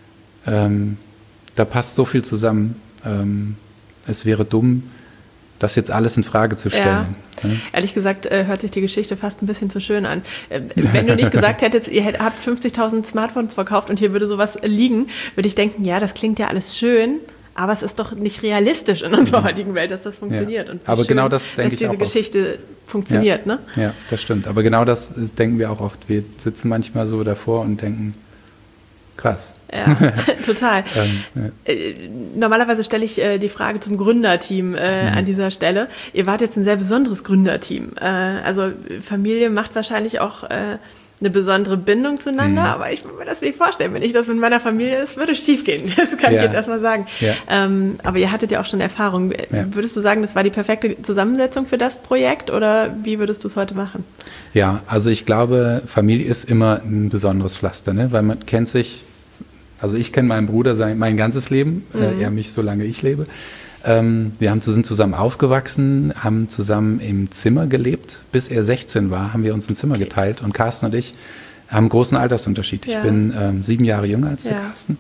ähm, da passt so viel zusammen. Ähm, es wäre dumm, das jetzt alles in Frage zu stellen.
Ja. Ja. Ehrlich gesagt äh, hört sich die Geschichte fast ein bisschen zu schön an. Äh, wenn du nicht gesagt hättest, ihr hätt, habt fünfzigtausend Smartphones verkauft und hier würde sowas liegen, würde ich denken, ja, das klingt ja alles schön, aber es ist doch nicht realistisch in unserer ja. heutigen Welt, dass das funktioniert.
Ja.
Und
aber
schön,
genau das denke ich auch.
Dass diese Geschichte oft. funktioniert,
ja.
ne?
Ja, das stimmt. Aber genau das denken wir auch oft. Wir sitzen manchmal so davor und denken, krass.
Ja, total.
ähm, ja.
Äh, normalerweise stelle ich äh, die Frage zum Gründerteam äh, mhm. an dieser Stelle. Ihr wart jetzt ein sehr besonderes Gründerteam. Äh, also Familie macht wahrscheinlich auch äh, eine besondere Bindung zueinander, mhm. aber ich kann mir das nicht vorstellen. Wenn ich das mit meiner Familie ist, würde es schief gehen. Das kann ja. ich jetzt erstmal sagen. Ja. Ähm, aber ihr hattet ja auch schon Erfahrung. Ja. Würdest du sagen, das war die perfekte Zusammensetzung für das Projekt oder wie würdest du es heute machen?
Ja, also ich glaube, Familie ist immer ein besonderes Pflaster, ne? Weil man kennt sich. Also ich kenne meinen Bruder sein, mein ganzes Leben, mhm. äh, er mich, solange ich lebe. Ähm, wir haben, sind zusammen aufgewachsen, haben zusammen im Zimmer gelebt. Bis er sechzehn war, haben wir uns ein Zimmer okay. geteilt. Und Carsten und ich haben einen großen Altersunterschied.
Ja.
Ich bin ähm, sieben Jahre jünger als der
ja.
Carsten.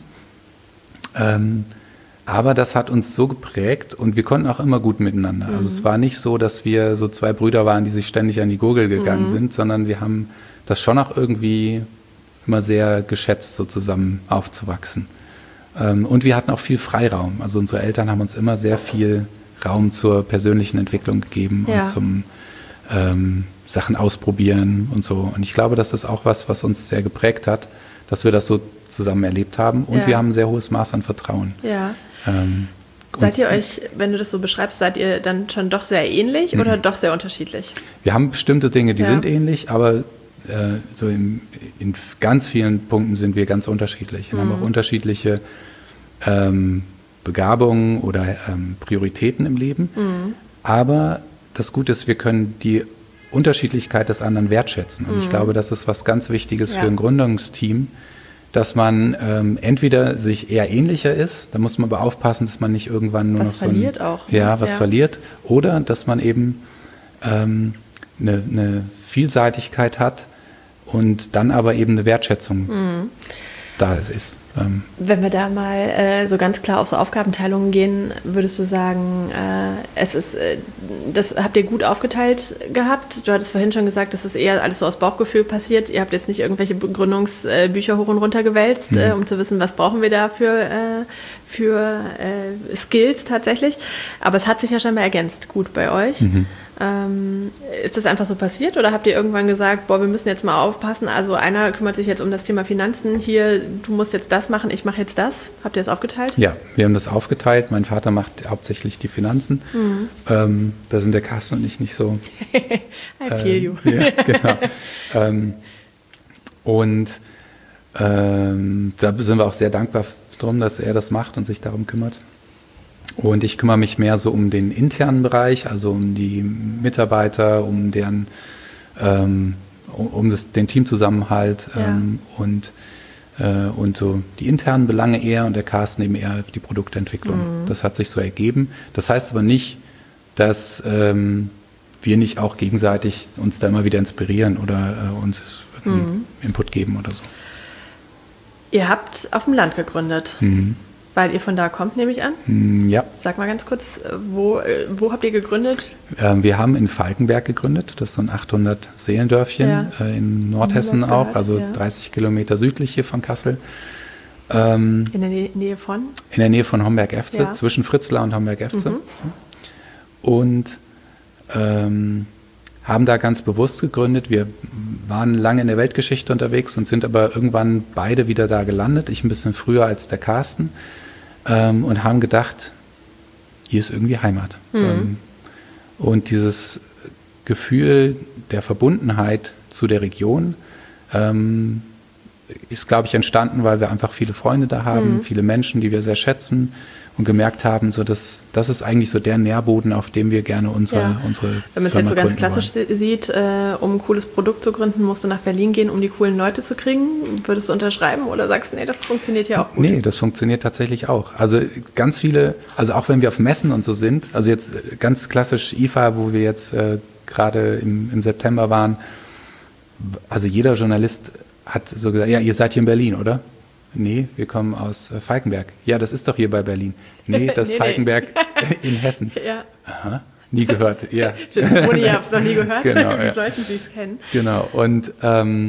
Ähm, aber das hat uns so geprägt und wir konnten auch immer gut miteinander. Mhm. Also es war nicht so, dass wir so zwei Brüder waren, die sich ständig an die Gurgel gegangen mhm. sind, sondern wir haben das schon auch irgendwie immer sehr geschätzt, so zusammen aufzuwachsen. Ähm, und wir hatten auch viel Freiraum. Also unsere Eltern haben uns immer sehr viel Raum zur persönlichen Entwicklung gegeben
ja.
und zum ähm, Sachen ausprobieren und so. Und ich glaube, das ist auch was, was uns sehr geprägt hat, dass wir das so zusammen erlebt haben. Und
ja.
wir haben ein sehr hohes Maß an Vertrauen.
Ja.
Ähm,
seid ihr euch, wenn du das so beschreibst, seid ihr dann schon doch sehr ähnlich mhm. oder doch sehr unterschiedlich?
Wir haben bestimmte Dinge, die
ja.
sind ähnlich, aber so in, in ganz vielen Punkten sind wir ganz unterschiedlich. Wir mhm. haben auch unterschiedliche ähm, Begabungen oder ähm, Prioritäten im Leben. Mhm. Aber das Gute ist, wir können die Unterschiedlichkeit des anderen wertschätzen. Und mhm. ich glaube, das ist was ganz Wichtiges ja. für ein Gründungsteam, dass man ähm, entweder sich eher ähnlicher ist, da muss man aber aufpassen, dass man nicht irgendwann nur
was
noch so
verliert
ein,
auch.
Ja, was
ja.
verliert. Oder dass man eben ähm, eine, eine Vielseitigkeit hat, und dann aber eben eine Wertschätzung mhm. da ist. Ähm.
Wenn wir da mal äh, so ganz klar auf so Aufgabenteilungen gehen, würdest du sagen, äh, es ist, äh, das habt ihr gut aufgeteilt gehabt? Du hattest vorhin schon gesagt, das ist eher alles so aus Bauchgefühl passiert. Ihr habt jetzt nicht irgendwelche Begründungsbücher hoch und runter gewälzt, mhm. äh, um zu wissen, was brauchen wir da für, äh, für äh, Skills tatsächlich. Aber es hat sich ja scheinbar ergänzt gut bei euch. Mhm. Ähm, ist das einfach so passiert oder habt ihr irgendwann gesagt, boah, wir müssen jetzt mal aufpassen, also einer kümmert sich jetzt um das Thema Finanzen, hier, du musst jetzt das machen, ich mache jetzt das. Habt ihr das aufgeteilt?
Ja, wir haben das aufgeteilt. Mein Vater macht hauptsächlich die Finanzen. Mhm. Ähm, da sind der Carsten und ich nicht so.
I feel you.
Ähm, ja, genau. ähm, und ähm, da sind wir auch sehr dankbar drum, dass er das macht und sich darum kümmert. Und ich kümmere mich mehr so um den internen Bereich, also um die Mitarbeiter, um deren, ähm, um, um das, den Teamzusammenhalt
ja.
ähm, und, äh, und so die internen Belange eher und der Carsten eben eher die Produktentwicklung. Mhm. Das hat sich so ergeben. Das heißt aber nicht, dass ähm, wir nicht auch gegenseitig uns da immer wieder inspirieren oder äh, uns mhm. Input geben oder so.
Ihr habt auf dem Land gegründet. Mhm. Weil ihr von da kommt, nehme ich an?
Ja.
Sag mal ganz kurz, wo, wo habt ihr gegründet?
Ähm, wir haben in Falkenberg gegründet. Das ist so ein achthundert Seelendörfchen ja. äh, in Nordhessen auch, gehört, also ja. dreißig Kilometer südlich hier von Kassel. Ähm,
in der Nähe, Nähe von?
In der Nähe von Homberg-Efze, ja. zwischen Fritzlar und Homberg-Efze. Mhm. Und ähm, haben da ganz bewusst gegründet. Wir waren lange in der Weltgeschichte unterwegs und sind aber irgendwann beide wieder da gelandet. Ich ein bisschen früher als der Carsten. Ähm, und haben gedacht, hier ist irgendwie Heimat. Mhm. Ähm, und dieses Gefühl der Verbundenheit zu der Region ähm, ist, glaube ich, entstanden, weil wir einfach viele Freunde da haben, mhm. viele Menschen, die wir sehr schätzen und gemerkt haben, so dass das ist eigentlich so der Nährboden, auf dem wir gerne unsere ja. unsere
Wenn man es jetzt so ganz klassisch wollen. sieht, äh, um ein cooles Produkt zu gründen, musst du nach Berlin gehen, um die coolen Leute zu kriegen. Würdest du unterschreiben oder sagst du, nee, das funktioniert ja auch gut?
Nee, das funktioniert tatsächlich auch. Also ganz viele, also auch wenn wir auf Messen und so sind, also jetzt ganz klassisch I F A, wo wir jetzt äh, gerade im, im September waren, also jeder Journalist hat so gesagt, ja, ihr seid hier in Berlin, oder? Nee, wir kommen aus äh, Falkenberg. Ja, das ist doch hier bei Berlin. Nee, das ist nee, Falkenberg nee. in Hessen. Ja. Aha, nie gehört. Ja.
Ohne, ihr habt es noch nie gehört.
Genau,
Wie
ja.
sollten Sie es kennen?
Genau, und ähm,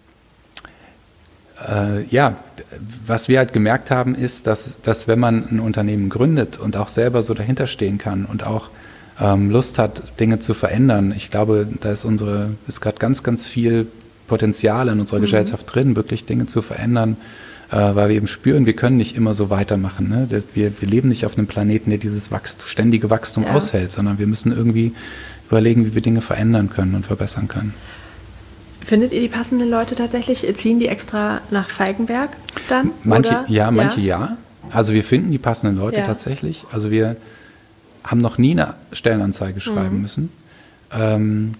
äh, ja, was wir halt gemerkt haben, ist, dass, dass wenn man ein Unternehmen gründet und auch selber so dahinter stehen kann und auch ähm, Lust hat, Dinge zu verändern, ich glaube, da ist unsere, ist gerade ganz, ganz viel Potenzial in unserer mhm. Gesellschaft drin, wirklich Dinge zu verändern, äh, weil wir eben spüren, wir können nicht immer so weitermachen. Ne? Wir, wir leben nicht auf einem Planeten, der dieses Wachst- ständige Wachstum ja. aushält, sondern wir müssen irgendwie überlegen, wie wir Dinge verändern können und verbessern können.
Findet ihr die passenden Leute tatsächlich? Ziehen die extra nach Falkenberg dann?
Manche,
oder?
Ja, manche ja. ja. Also wir finden die passenden Leute ja. tatsächlich. Also wir haben noch nie eine Stellenanzeige schreiben mhm. müssen. Ähm,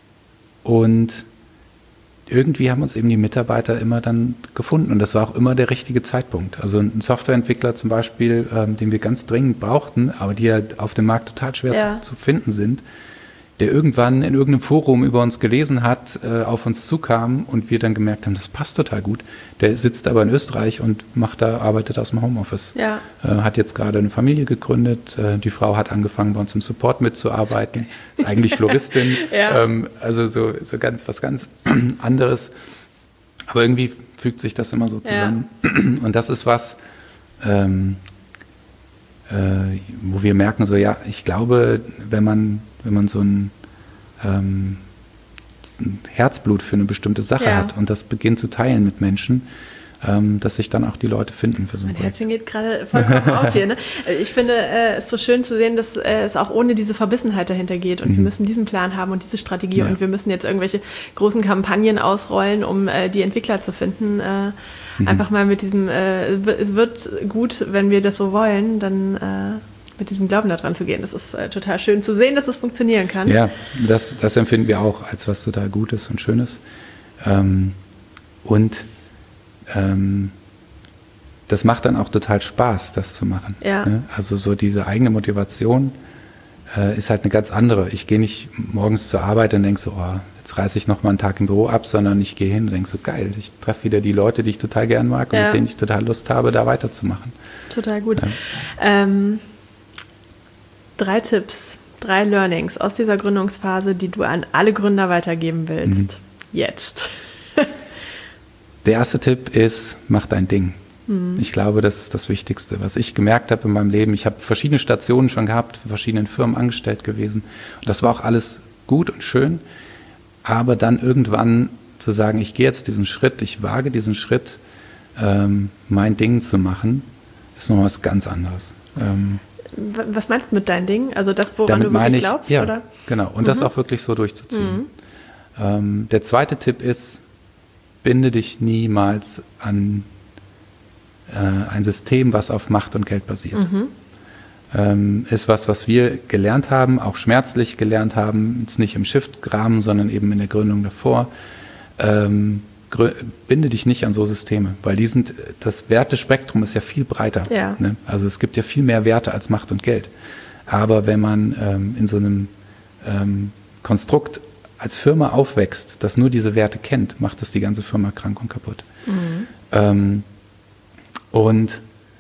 und irgendwie haben uns eben die Mitarbeiter immer dann gefunden und das war auch immer der richtige Zeitpunkt. Also ein Softwareentwickler zum Beispiel, ähm, den wir ganz dringend brauchten, aber die ja auf dem Markt total schwer ja. zu, zu finden sind, der irgendwann in irgendeinem Forum über uns gelesen hat, äh, auf uns zukam und wir dann gemerkt haben, das passt total gut. Der sitzt aber in Österreich und macht da, arbeitet aus dem Homeoffice. Ja. Äh, hat jetzt gerade eine Familie gegründet. Äh, die Frau hat angefangen, bei uns im Support mitzuarbeiten. Ist eigentlich Floristin. ja. ähm, also so, so ganz was ganz anderes. Aber irgendwie fügt sich das immer so zusammen. Ja. Und das ist was, ähm, äh, wo wir merken, so ja, ich glaube, wenn man wenn man so ein, ähm, ein Herzblut für eine bestimmte Sache ja. hat und das beginnt zu teilen mit Menschen, ähm, dass sich dann auch die Leute finden für so ein
Mein Herzchen geht gerade vollkommen auf hier. Ne? Ich finde äh, es so schön zu sehen, dass äh, es auch ohne diese Verbissenheit dahinter geht und mhm. wir müssen diesen Plan haben und diese Strategie ja. und wir müssen jetzt irgendwelche großen Kampagnen ausrollen, um äh, die Entwickler zu finden. Äh, mhm. Einfach mal mit diesem, äh, es wird gut, wenn wir das so wollen, dann äh, mit diesem Glauben da dran zu gehen. Das ist äh, total schön zu sehen, dass es funktionieren kann.
Ja, das, das empfinden wir auch als was total Gutes und Schönes. Ähm, und ähm, das macht dann auch total Spaß, das zu machen. Ja. Ne? Also so diese eigene Motivation äh, ist halt eine ganz andere. Ich gehe nicht morgens zur Arbeit und denke so, oh, jetzt reiße ich noch mal einen Tag im Büro ab, sondern ich gehe hin und denke so, geil, ich treffe wieder die Leute, die ich total gern mag und ja. mit denen ich total Lust habe, da weiterzumachen.
Total gut. Ja. Ähm, Drei Tipps, drei Learnings aus dieser Gründungsphase, die du an alle Gründer weitergeben willst. Mhm. Jetzt.
Der erste Tipp ist, mach dein Ding. Mhm. Ich glaube, das ist das Wichtigste. Was ich gemerkt habe in meinem Leben, ich habe verschiedene Stationen schon gehabt, für verschiedene Firmen angestellt gewesen. Und das war auch alles gut und schön. Aber dann irgendwann zu sagen, ich gehe jetzt diesen Schritt, ich wage diesen Schritt, ähm, mein Ding zu machen, ist noch was ganz anderes. Ähm,
Was meinst du mit deinem Ding? Also das, woran du wirklich
ich,
glaubst?
Ja,
oder?
Genau. Und
mhm.
das auch wirklich so durchzuziehen. Mhm. Ähm, der zweite Tipp ist, binde dich niemals an äh, ein System, was auf Macht und Geld basiert. Mhm. Ähm, ist was, was wir gelernt haben, auch schmerzlich gelernt haben, jetzt nicht im Shift-Rahmen, sondern eben in der Gründung davor. Ähm, Binde dich nicht an so Systeme, weil die sind, das Wertespektrum ist ja viel breiter. Ja. Ne? Also es gibt ja viel mehr Werte als Macht und Geld. Aber wenn man ähm, in so einem ähm, Konstrukt als Firma aufwächst, das nur diese Werte kennt, macht das die ganze Firma krank und kaputt. Mhm. Ähm, und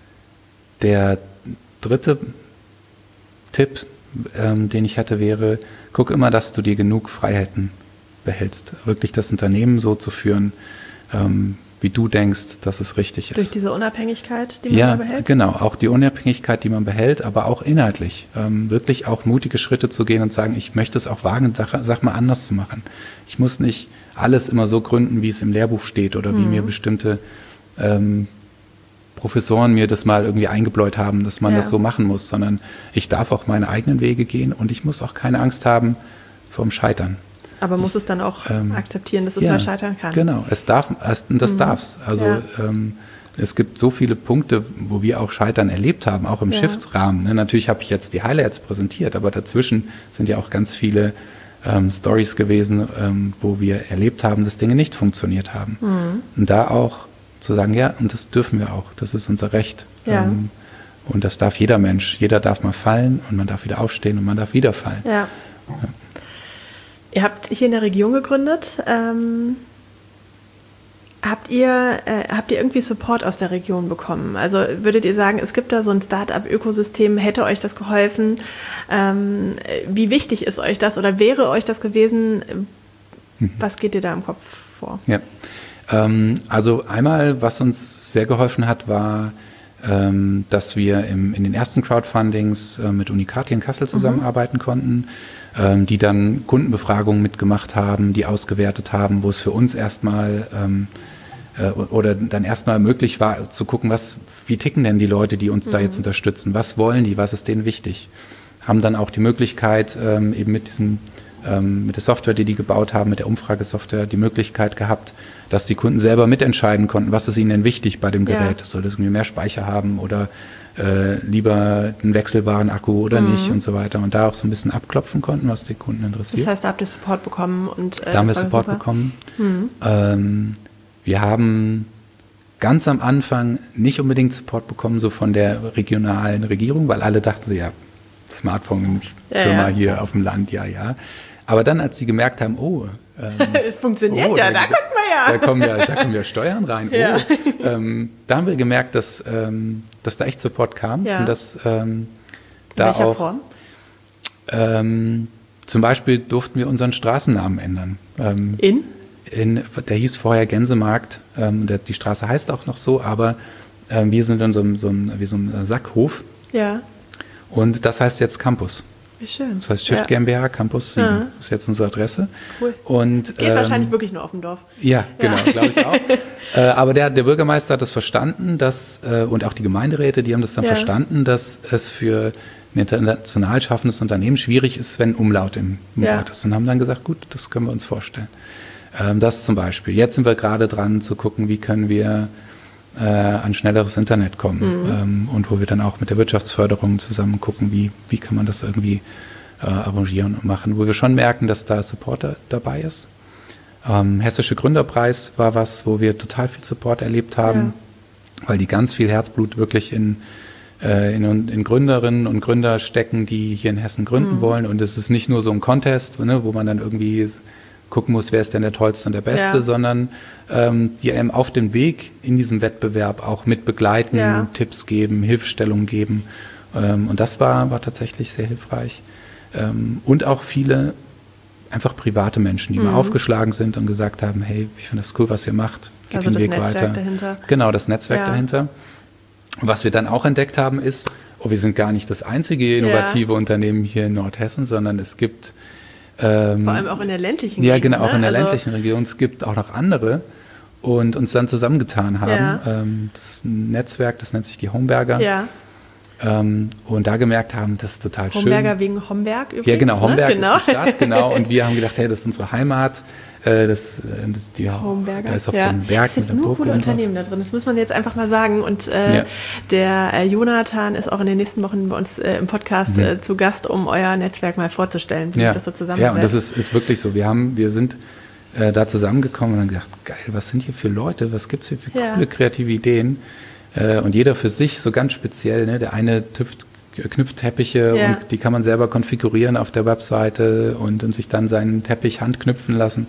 der dritte Tipp, ähm, den ich hatte, wäre, guck immer, dass du dir genug Freiheiten behältst, wirklich das Unternehmen so zu führen, ähm, wie du denkst, dass es richtig ist.
Durch diese Unabhängigkeit, die man
ja,
da behält?
Ja, genau, auch die Unabhängigkeit, die man behält, aber auch inhaltlich. Ähm, wirklich auch mutige Schritte zu gehen und sagen, ich möchte es auch wagen, Sache, Sach mal anders zu machen. Ich muss nicht alles immer so gründen, wie es im Lehrbuch steht oder mhm. wie mir bestimmte ähm, Professoren mir das mal irgendwie eingebläut haben, dass man ja. das so machen muss, sondern ich darf auch meine eigenen Wege gehen und ich muss auch keine Angst haben vorm Scheitern.
Aber muss es dann auch ähm, akzeptieren, dass es
ja,
mal scheitern kann.
Genau, es darf, es, das mhm. darf's. Also
ja.
ähm, es gibt so viele Punkte, wo wir auch Scheitern erlebt haben, auch im ja. Shift-Rahmen. Ne? Natürlich habe ich jetzt die Highlights präsentiert, aber dazwischen sind ja auch ganz viele ähm, Stories gewesen, ähm, wo wir erlebt haben, dass Dinge nicht funktioniert haben. Mhm. Und da auch zu sagen, ja, und das dürfen wir auch, das ist unser Recht.
Ja.
Ähm, und das darf jeder Mensch. Jeder darf mal fallen und man darf wieder aufstehen und man darf wieder fallen.
Ja. Ja. Ihr habt hier in der Region gegründet. Ähm, habt ihr, äh, habt ihr irgendwie Support aus der Region bekommen? Also würdet ihr sagen, es gibt da so ein Start-up-Ökosystem, hätte euch das geholfen? Ähm, wie wichtig ist euch das oder wäre euch das gewesen? Mhm. Was geht dir da im Kopf vor?
Ja, ähm, also einmal, was uns sehr geholfen hat, war, ähm, dass wir im, in den ersten Crowdfundings äh, mit Unicati in Kassel zusammenarbeiten mhm. konnten, ähm, die dann Kundenbefragungen mitgemacht haben, die ausgewertet haben, wo es für uns erstmal ähm, äh, oder dann erstmal möglich war zu gucken, was, wie ticken denn die Leute, die uns mhm. da jetzt unterstützen, was wollen die, was ist denen wichtig. Haben dann auch die Möglichkeit, ähm, eben mit diesem ähm, mit der Software, die die gebaut haben, mit der Umfragesoftware, die Möglichkeit gehabt, dass die Kunden selber mitentscheiden konnten, was ist ihnen denn wichtig bei dem Gerät. Ja. Soll es irgendwie mehr Speicher haben oder äh, lieber einen wechselbaren Akku oder mhm. nicht und so weiter. Und da auch so ein bisschen abklopfen konnten, was die Kunden interessiert.
Das heißt, da habt ihr Support bekommen? Und, äh,
da haben wir Support super. bekommen. Mhm. Ähm, wir haben ganz am Anfang nicht unbedingt Support bekommen, so von der regionalen Regierung, weil alle dachten so, ja, Smartphone-Firma ja, ja. hier auf dem Land, ja, ja. Aber dann, als sie gemerkt haben, oh, ähm,
es funktioniert oh,
ja,
da, da kommt man ja.
Da kommen ja, da kommen ja Steuern rein. Ja. Oh, ähm, da haben wir gemerkt, dass, ähm, dass da echt Support kam.
Ja.
Und dass ähm,
da
da
welcher
auch
Form?
Ähm, zum Beispiel durften wir unseren Straßennamen ändern. Ähm,
In?
in? Der hieß vorher Gänsemarkt. Ähm, der, die Straße heißt auch noch so, aber ähm, wir sind in so einem, so einem, wie so einem Sackhof.
Ja.
Und das heißt jetzt Campus.
Wie schön.
Das heißt Shift ja. GmbH, Campus sieben. Ja. Das ist jetzt unsere Adresse.
Cool.
Und,
Geht
ähm,
wahrscheinlich wirklich nur auf dem Dorf.
Ja, genau, ja. glaube ich auch. äh, aber der, der Bürgermeister hat das verstanden, dass, äh, und auch die Gemeinderäte, die haben das dann ja. verstanden, dass es für ein international schaffendes Unternehmen schwierig ist, wenn Umlaut im, im
ja.
Wort ist. Und haben dann gesagt, gut, das können wir uns vorstellen. Ähm, das zum Beispiel. Jetzt sind wir gerade dran zu gucken, wie können wir Äh, an schnelleres Internet kommen mhm. ähm, und wo wir dann auch mit der Wirtschaftsförderung zusammen gucken, wie, wie kann man das irgendwie äh, arrangieren und machen, wo wir schon merken, dass da Support da, dabei ist. Ähm, Hessische Gründerpreis war was, wo wir total viel Support erlebt haben, ja. weil die ganz viel Herzblut wirklich in, äh, in, in Gründerinnen und Gründer stecken, die hier in Hessen gründen mhm. wollen, und es ist nicht nur so ein Contest, ne, wo man dann irgendwie gucken muss, wer ist denn der Tollste und der Beste, ja. sondern ähm, die einem auf dem Weg in diesem Wettbewerb auch mit begleiten, ja. Tipps geben, Hilfestellungen geben. Ähm, und das war, war tatsächlich sehr hilfreich. Ähm, und auch viele einfach private Menschen, die mhm. mal aufgeschlagen sind und gesagt haben, hey, ich finde das cool, was ihr macht, geht
also
den
das
Weg
Netzwerk
weiter.
Dahinter.
Genau, das Netzwerk
ja.
dahinter. Und was wir dann auch entdeckt haben, ist, oh, wir sind gar nicht das einzige innovative ja. Unternehmen hier in Nordhessen, sondern es gibt
Ähm, Vor allem auch in der ländlichen Region.
Ja, genau, auch
ne?
in der
also
ländlichen Region. Es gibt auch noch andere und uns dann zusammengetan haben.
Ja.
Ähm, das ist ein Netzwerk, das nennt sich die Homberger.
Ja.
Ähm, und da gemerkt haben, das ist total
Homberger
schön.
Homberger wegen Homberg übrigens.
Ja, genau, Homberg
ne? genau.
ist die Stadt, genau. Und wir haben gedacht, hey, das ist unsere Heimat. Äh, das, das, die,
Homberger.
Da ist auch
ja.
so ein Berg
es sind
mit einer
nur
Burg.
coole Unternehmen da drin, das muss man jetzt einfach mal sagen. Und äh, ja. der äh, Jonathan ist auch in den nächsten Wochen bei uns äh, im Podcast mhm. äh, zu Gast, um euer Netzwerk mal vorzustellen, wie
ja.
sich das so zusammensetzt.
Ja, und das ist, ist wirklich so. Wir haben, wir sind äh, da zusammengekommen und haben gedacht, geil, was sind hier für Leute, was gibt es hier für
ja.
coole kreative Ideen? Äh, und jeder für sich so ganz speziell, ne? Der eine tüft knüpft Teppiche
ja.
und die kann man selber konfigurieren auf der Webseite und, und sich dann seinen Teppich handknüpfen lassen.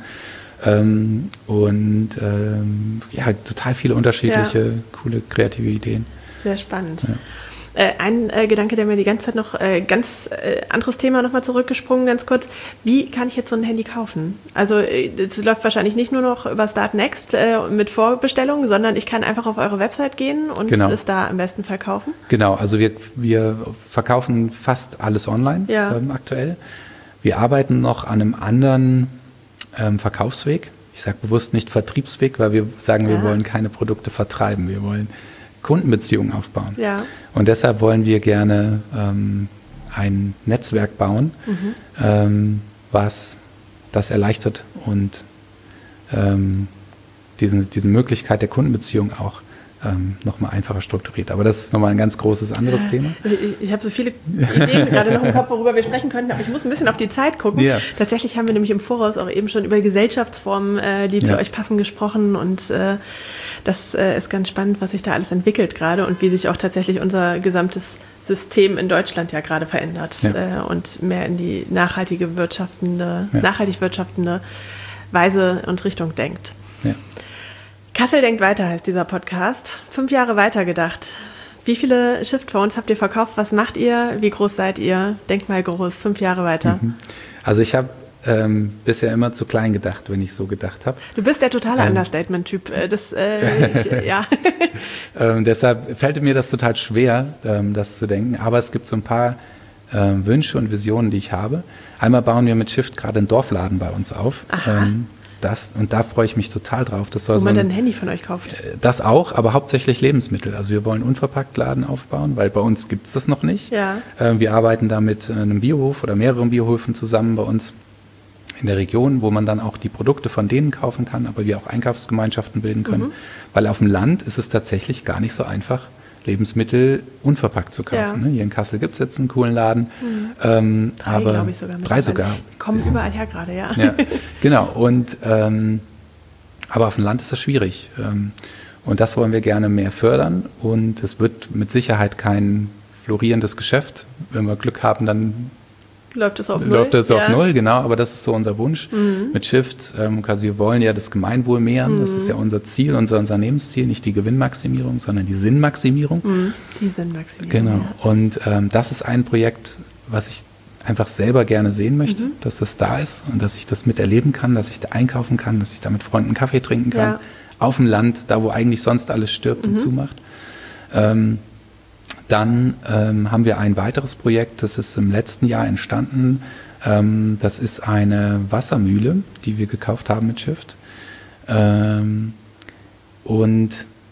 Ähm, und ähm, ja, total viele unterschiedliche, ja. coole, kreative Ideen.
Sehr spannend.
Ja.
Äh, ein äh, Gedanke, der mir die ganze Zeit noch, äh, ganz äh, anderes Thema nochmal zurückgesprungen, ganz kurz. Wie kann ich jetzt so ein Handy kaufen? Also es äh, läuft wahrscheinlich nicht nur noch über Start Next äh, mit Vorbestellung, sondern ich kann einfach auf eure Website gehen und
genau.
es da im besten Fall kaufen?
Genau, also wir, wir verkaufen fast alles online
ja.
ähm, aktuell. Wir arbeiten noch an einem anderen ähm, Verkaufsweg. Ich sage bewusst nicht Vertriebsweg, weil wir sagen, ja. wir wollen keine Produkte vertreiben. Wir wollen Kundenbeziehungen aufbauen.
Ja.
Und deshalb wollen wir gerne ähm, ein Netzwerk bauen, mhm. ähm, was das erleichtert und ähm, diesen, diese Möglichkeit der Kundenbeziehung auch ähm, nochmal einfacher strukturiert. Aber das ist nochmal ein ganz großes anderes ja, Thema.
Ich, ich habe so viele Ideen gerade noch im Kopf, worüber wir sprechen könnten, aber ich muss ein bisschen auf die Zeit gucken. Ja. Tatsächlich haben wir nämlich im Voraus auch eben schon über Gesellschaftsformen, äh, die ja. zu euch passen, gesprochen und äh, das äh, ist ganz spannend, was sich da alles entwickelt gerade und wie sich auch tatsächlich unser gesamtes System in Deutschland ja gerade verändert ja. äh, und mehr in die nachhaltige wirtschaftende, ja. nachhaltig wirtschaftende Weise und Richtung denkt. Ja. Kassel denkt weiter heißt dieser Podcast. Fünf Jahre weitergedacht. Wie viele Shift-Phones habt ihr verkauft? Was macht ihr? Wie groß seid ihr? Denkt mal groß, fünf Jahre weiter.
Also ich habe ähm, bisher immer zu klein gedacht, wenn ich so gedacht habe.
Du bist der totale ähm. Understatement-Typ. Das, äh, ich, ja.
ähm, deshalb fällt mir das total schwer, ähm, das zu denken. Aber es gibt so ein paar ähm, Wünsche und Visionen, die ich habe. Einmal bauen wir mit Shift gerade einen Dorfladen bei uns auf. Ähm, Das, und da freue ich mich total drauf. Das soll
Wo
so
man
ein,
dann ein Handy von euch kauft.
Das auch, aber hauptsächlich Lebensmittel. Also wir wollen einen Unverpacktladen aufbauen, weil bei uns gibt es das noch nicht.
Ja.
Äh, wir arbeiten da mit einem Biohof oder mehreren Biohöfen zusammen bei uns in der Region, wo man dann auch die Produkte von denen kaufen kann, aber wir auch Einkaufsgemeinschaften bilden können. Mhm. Weil auf dem Land ist es tatsächlich gar nicht so einfach, Lebensmittel unverpackt zu kaufen. Ja. Ne? Hier in Kassel gibt es jetzt einen coolen Laden. Mhm. Ähm, drei, aber glaube ich sogar. Drei sogar.
Die kommen überall her gerade, ja.
ja. Genau. Und, ähm, aber auf dem Land ist das schwierig. Ähm, und das wollen wir gerne mehr fördern. Und es wird mit Sicherheit kein florierendes Geschäft. Wenn wir Glück haben, dann
läuft es auf Null.
Läuft es ja. auf Null, genau. Aber das ist so unser Wunsch mhm. mit Shift. Ähm, quasi wir wollen ja das Gemeinwohl mehren. Mhm. Das ist ja unser Ziel, unser Unternehmensziel. Nicht die Gewinnmaximierung, sondern die Sinnmaximierung.
Mhm. Die Sinnmaximierung.
Genau.
Ja.
Und ähm, das ist ein Projekt, was ich einfach selber gerne sehen möchte, mhm. dass das da ist und dass ich das miterleben kann, dass ich da einkaufen kann, dass ich da mit Freunden Kaffee trinken kann. Ja. Auf dem Land, da wo eigentlich sonst alles stirbt mhm. und zumacht. Ähm, Dann ähm, haben wir ein weiteres Projekt, das ist im letzten Jahr entstanden. Ähm, das ist eine Wassermühle, die wir gekauft haben mit Shift. Ähm, und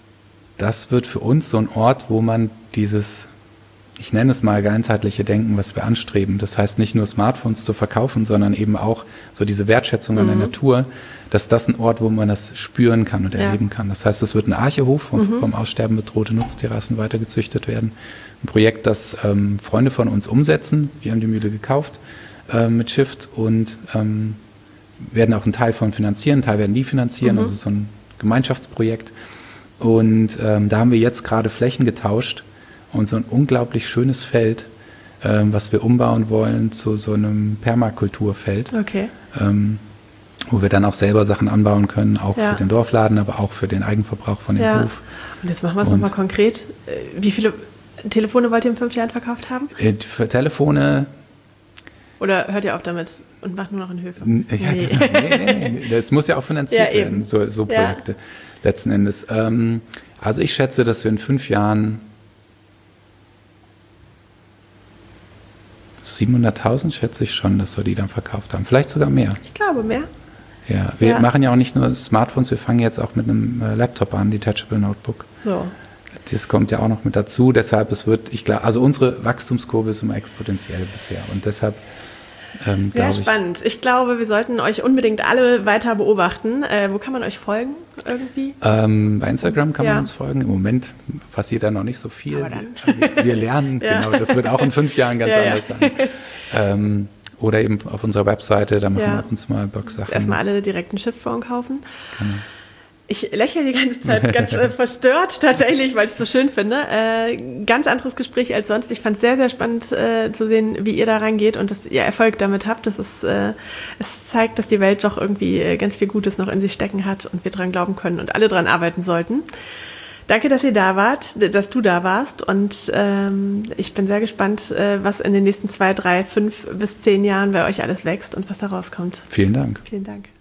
das wird für uns so ein Ort, wo man dieses, ich nenne es mal ganzheitliche Denken, was wir anstreben. Das heißt nicht nur Smartphones zu verkaufen, sondern eben auch so diese Wertschätzung mhm. an der Natur, dass das ein Ort, wo man das spüren kann und ja. erleben kann. Das heißt, es wird ein Archehof, wo mhm. vom Aussterben bedrohte Nutztierrassen weitergezüchtet werden. Ein Projekt, das ähm, Freunde von uns umsetzen. Wir haben die Mühle gekauft äh, mit Shift und ähm, werden auch einen Teil von finanzieren, einen Teil werden die finanzieren, mhm. also so ein Gemeinschaftsprojekt. Und ähm, da haben wir jetzt gerade Flächen getauscht und so ein unglaublich schönes Feld, ähm, was wir umbauen wollen zu so einem Permakulturfeld.
Okay.
Ähm, wo wir dann auch selber Sachen anbauen können, auch ja. für den Dorfladen, aber auch für den Eigenverbrauch von dem
ja.
Hof.
Und jetzt machen wir es nochmal konkret. Wie viele Telefone wollt ihr in fünf Jahren verkauft haben?
Äh, für Telefone...
Oder hört ihr auf damit und macht nur noch in Höfe?
Ja, nee. nee, nee, nee. Das muss ja auch finanziert ja, werden, so, so Projekte ja. letzten Endes. Ähm, also ich schätze, dass wir in fünf Jahren siebenhunderttausend schätze ich schon, dass wir die dann verkauft haben. Vielleicht sogar mehr.
Ich glaube mehr.
Ja, wir ja. machen ja auch nicht nur Smartphones, wir fangen jetzt auch mit einem äh, Laptop an, Detachable Notebook.
So.
Das kommt ja auch noch mit dazu, deshalb es wird, ich glaube, also unsere Wachstumskurve ist immer exponentiell bisher und deshalb ähm,
sehr spannend. Ich, ich glaube, wir sollten euch unbedingt alle weiter beobachten. Äh, wo kann man euch folgen irgendwie?
Ähm, bei Instagram kann ja. man uns folgen. Im Moment passiert da noch nicht so viel.
Aber dann.
Wir, wir lernen, ja. genau, das wird auch in fünf Jahren ganz ja, anders ja. sein. Ähm, Oder eben auf unserer Webseite, da machen ja. wir ab und zu mal Blog-Sachen.
Erstmal alle direkt einen Shift-Phone kaufen.
Genau.
Ich lächle die ganze Zeit ganz äh, verstört tatsächlich, weil ich es so schön finde. Äh, ganz anderes Gespräch als sonst. Ich fand es sehr, sehr spannend äh, zu sehen, wie ihr da rangeht und dass ihr Erfolg damit habt. Das ist, äh, es zeigt, dass die Welt doch irgendwie äh, ganz viel Gutes noch in sich stecken hat und wir dran glauben können und alle dran arbeiten sollten. Danke, dass ihr da wart, dass du da warst und ähm, ich bin sehr gespannt, äh, was in den nächsten zwei, drei, fünf bis zehn Jahren bei euch alles wächst und was da rauskommt.
Vielen Dank.
Vielen Dank.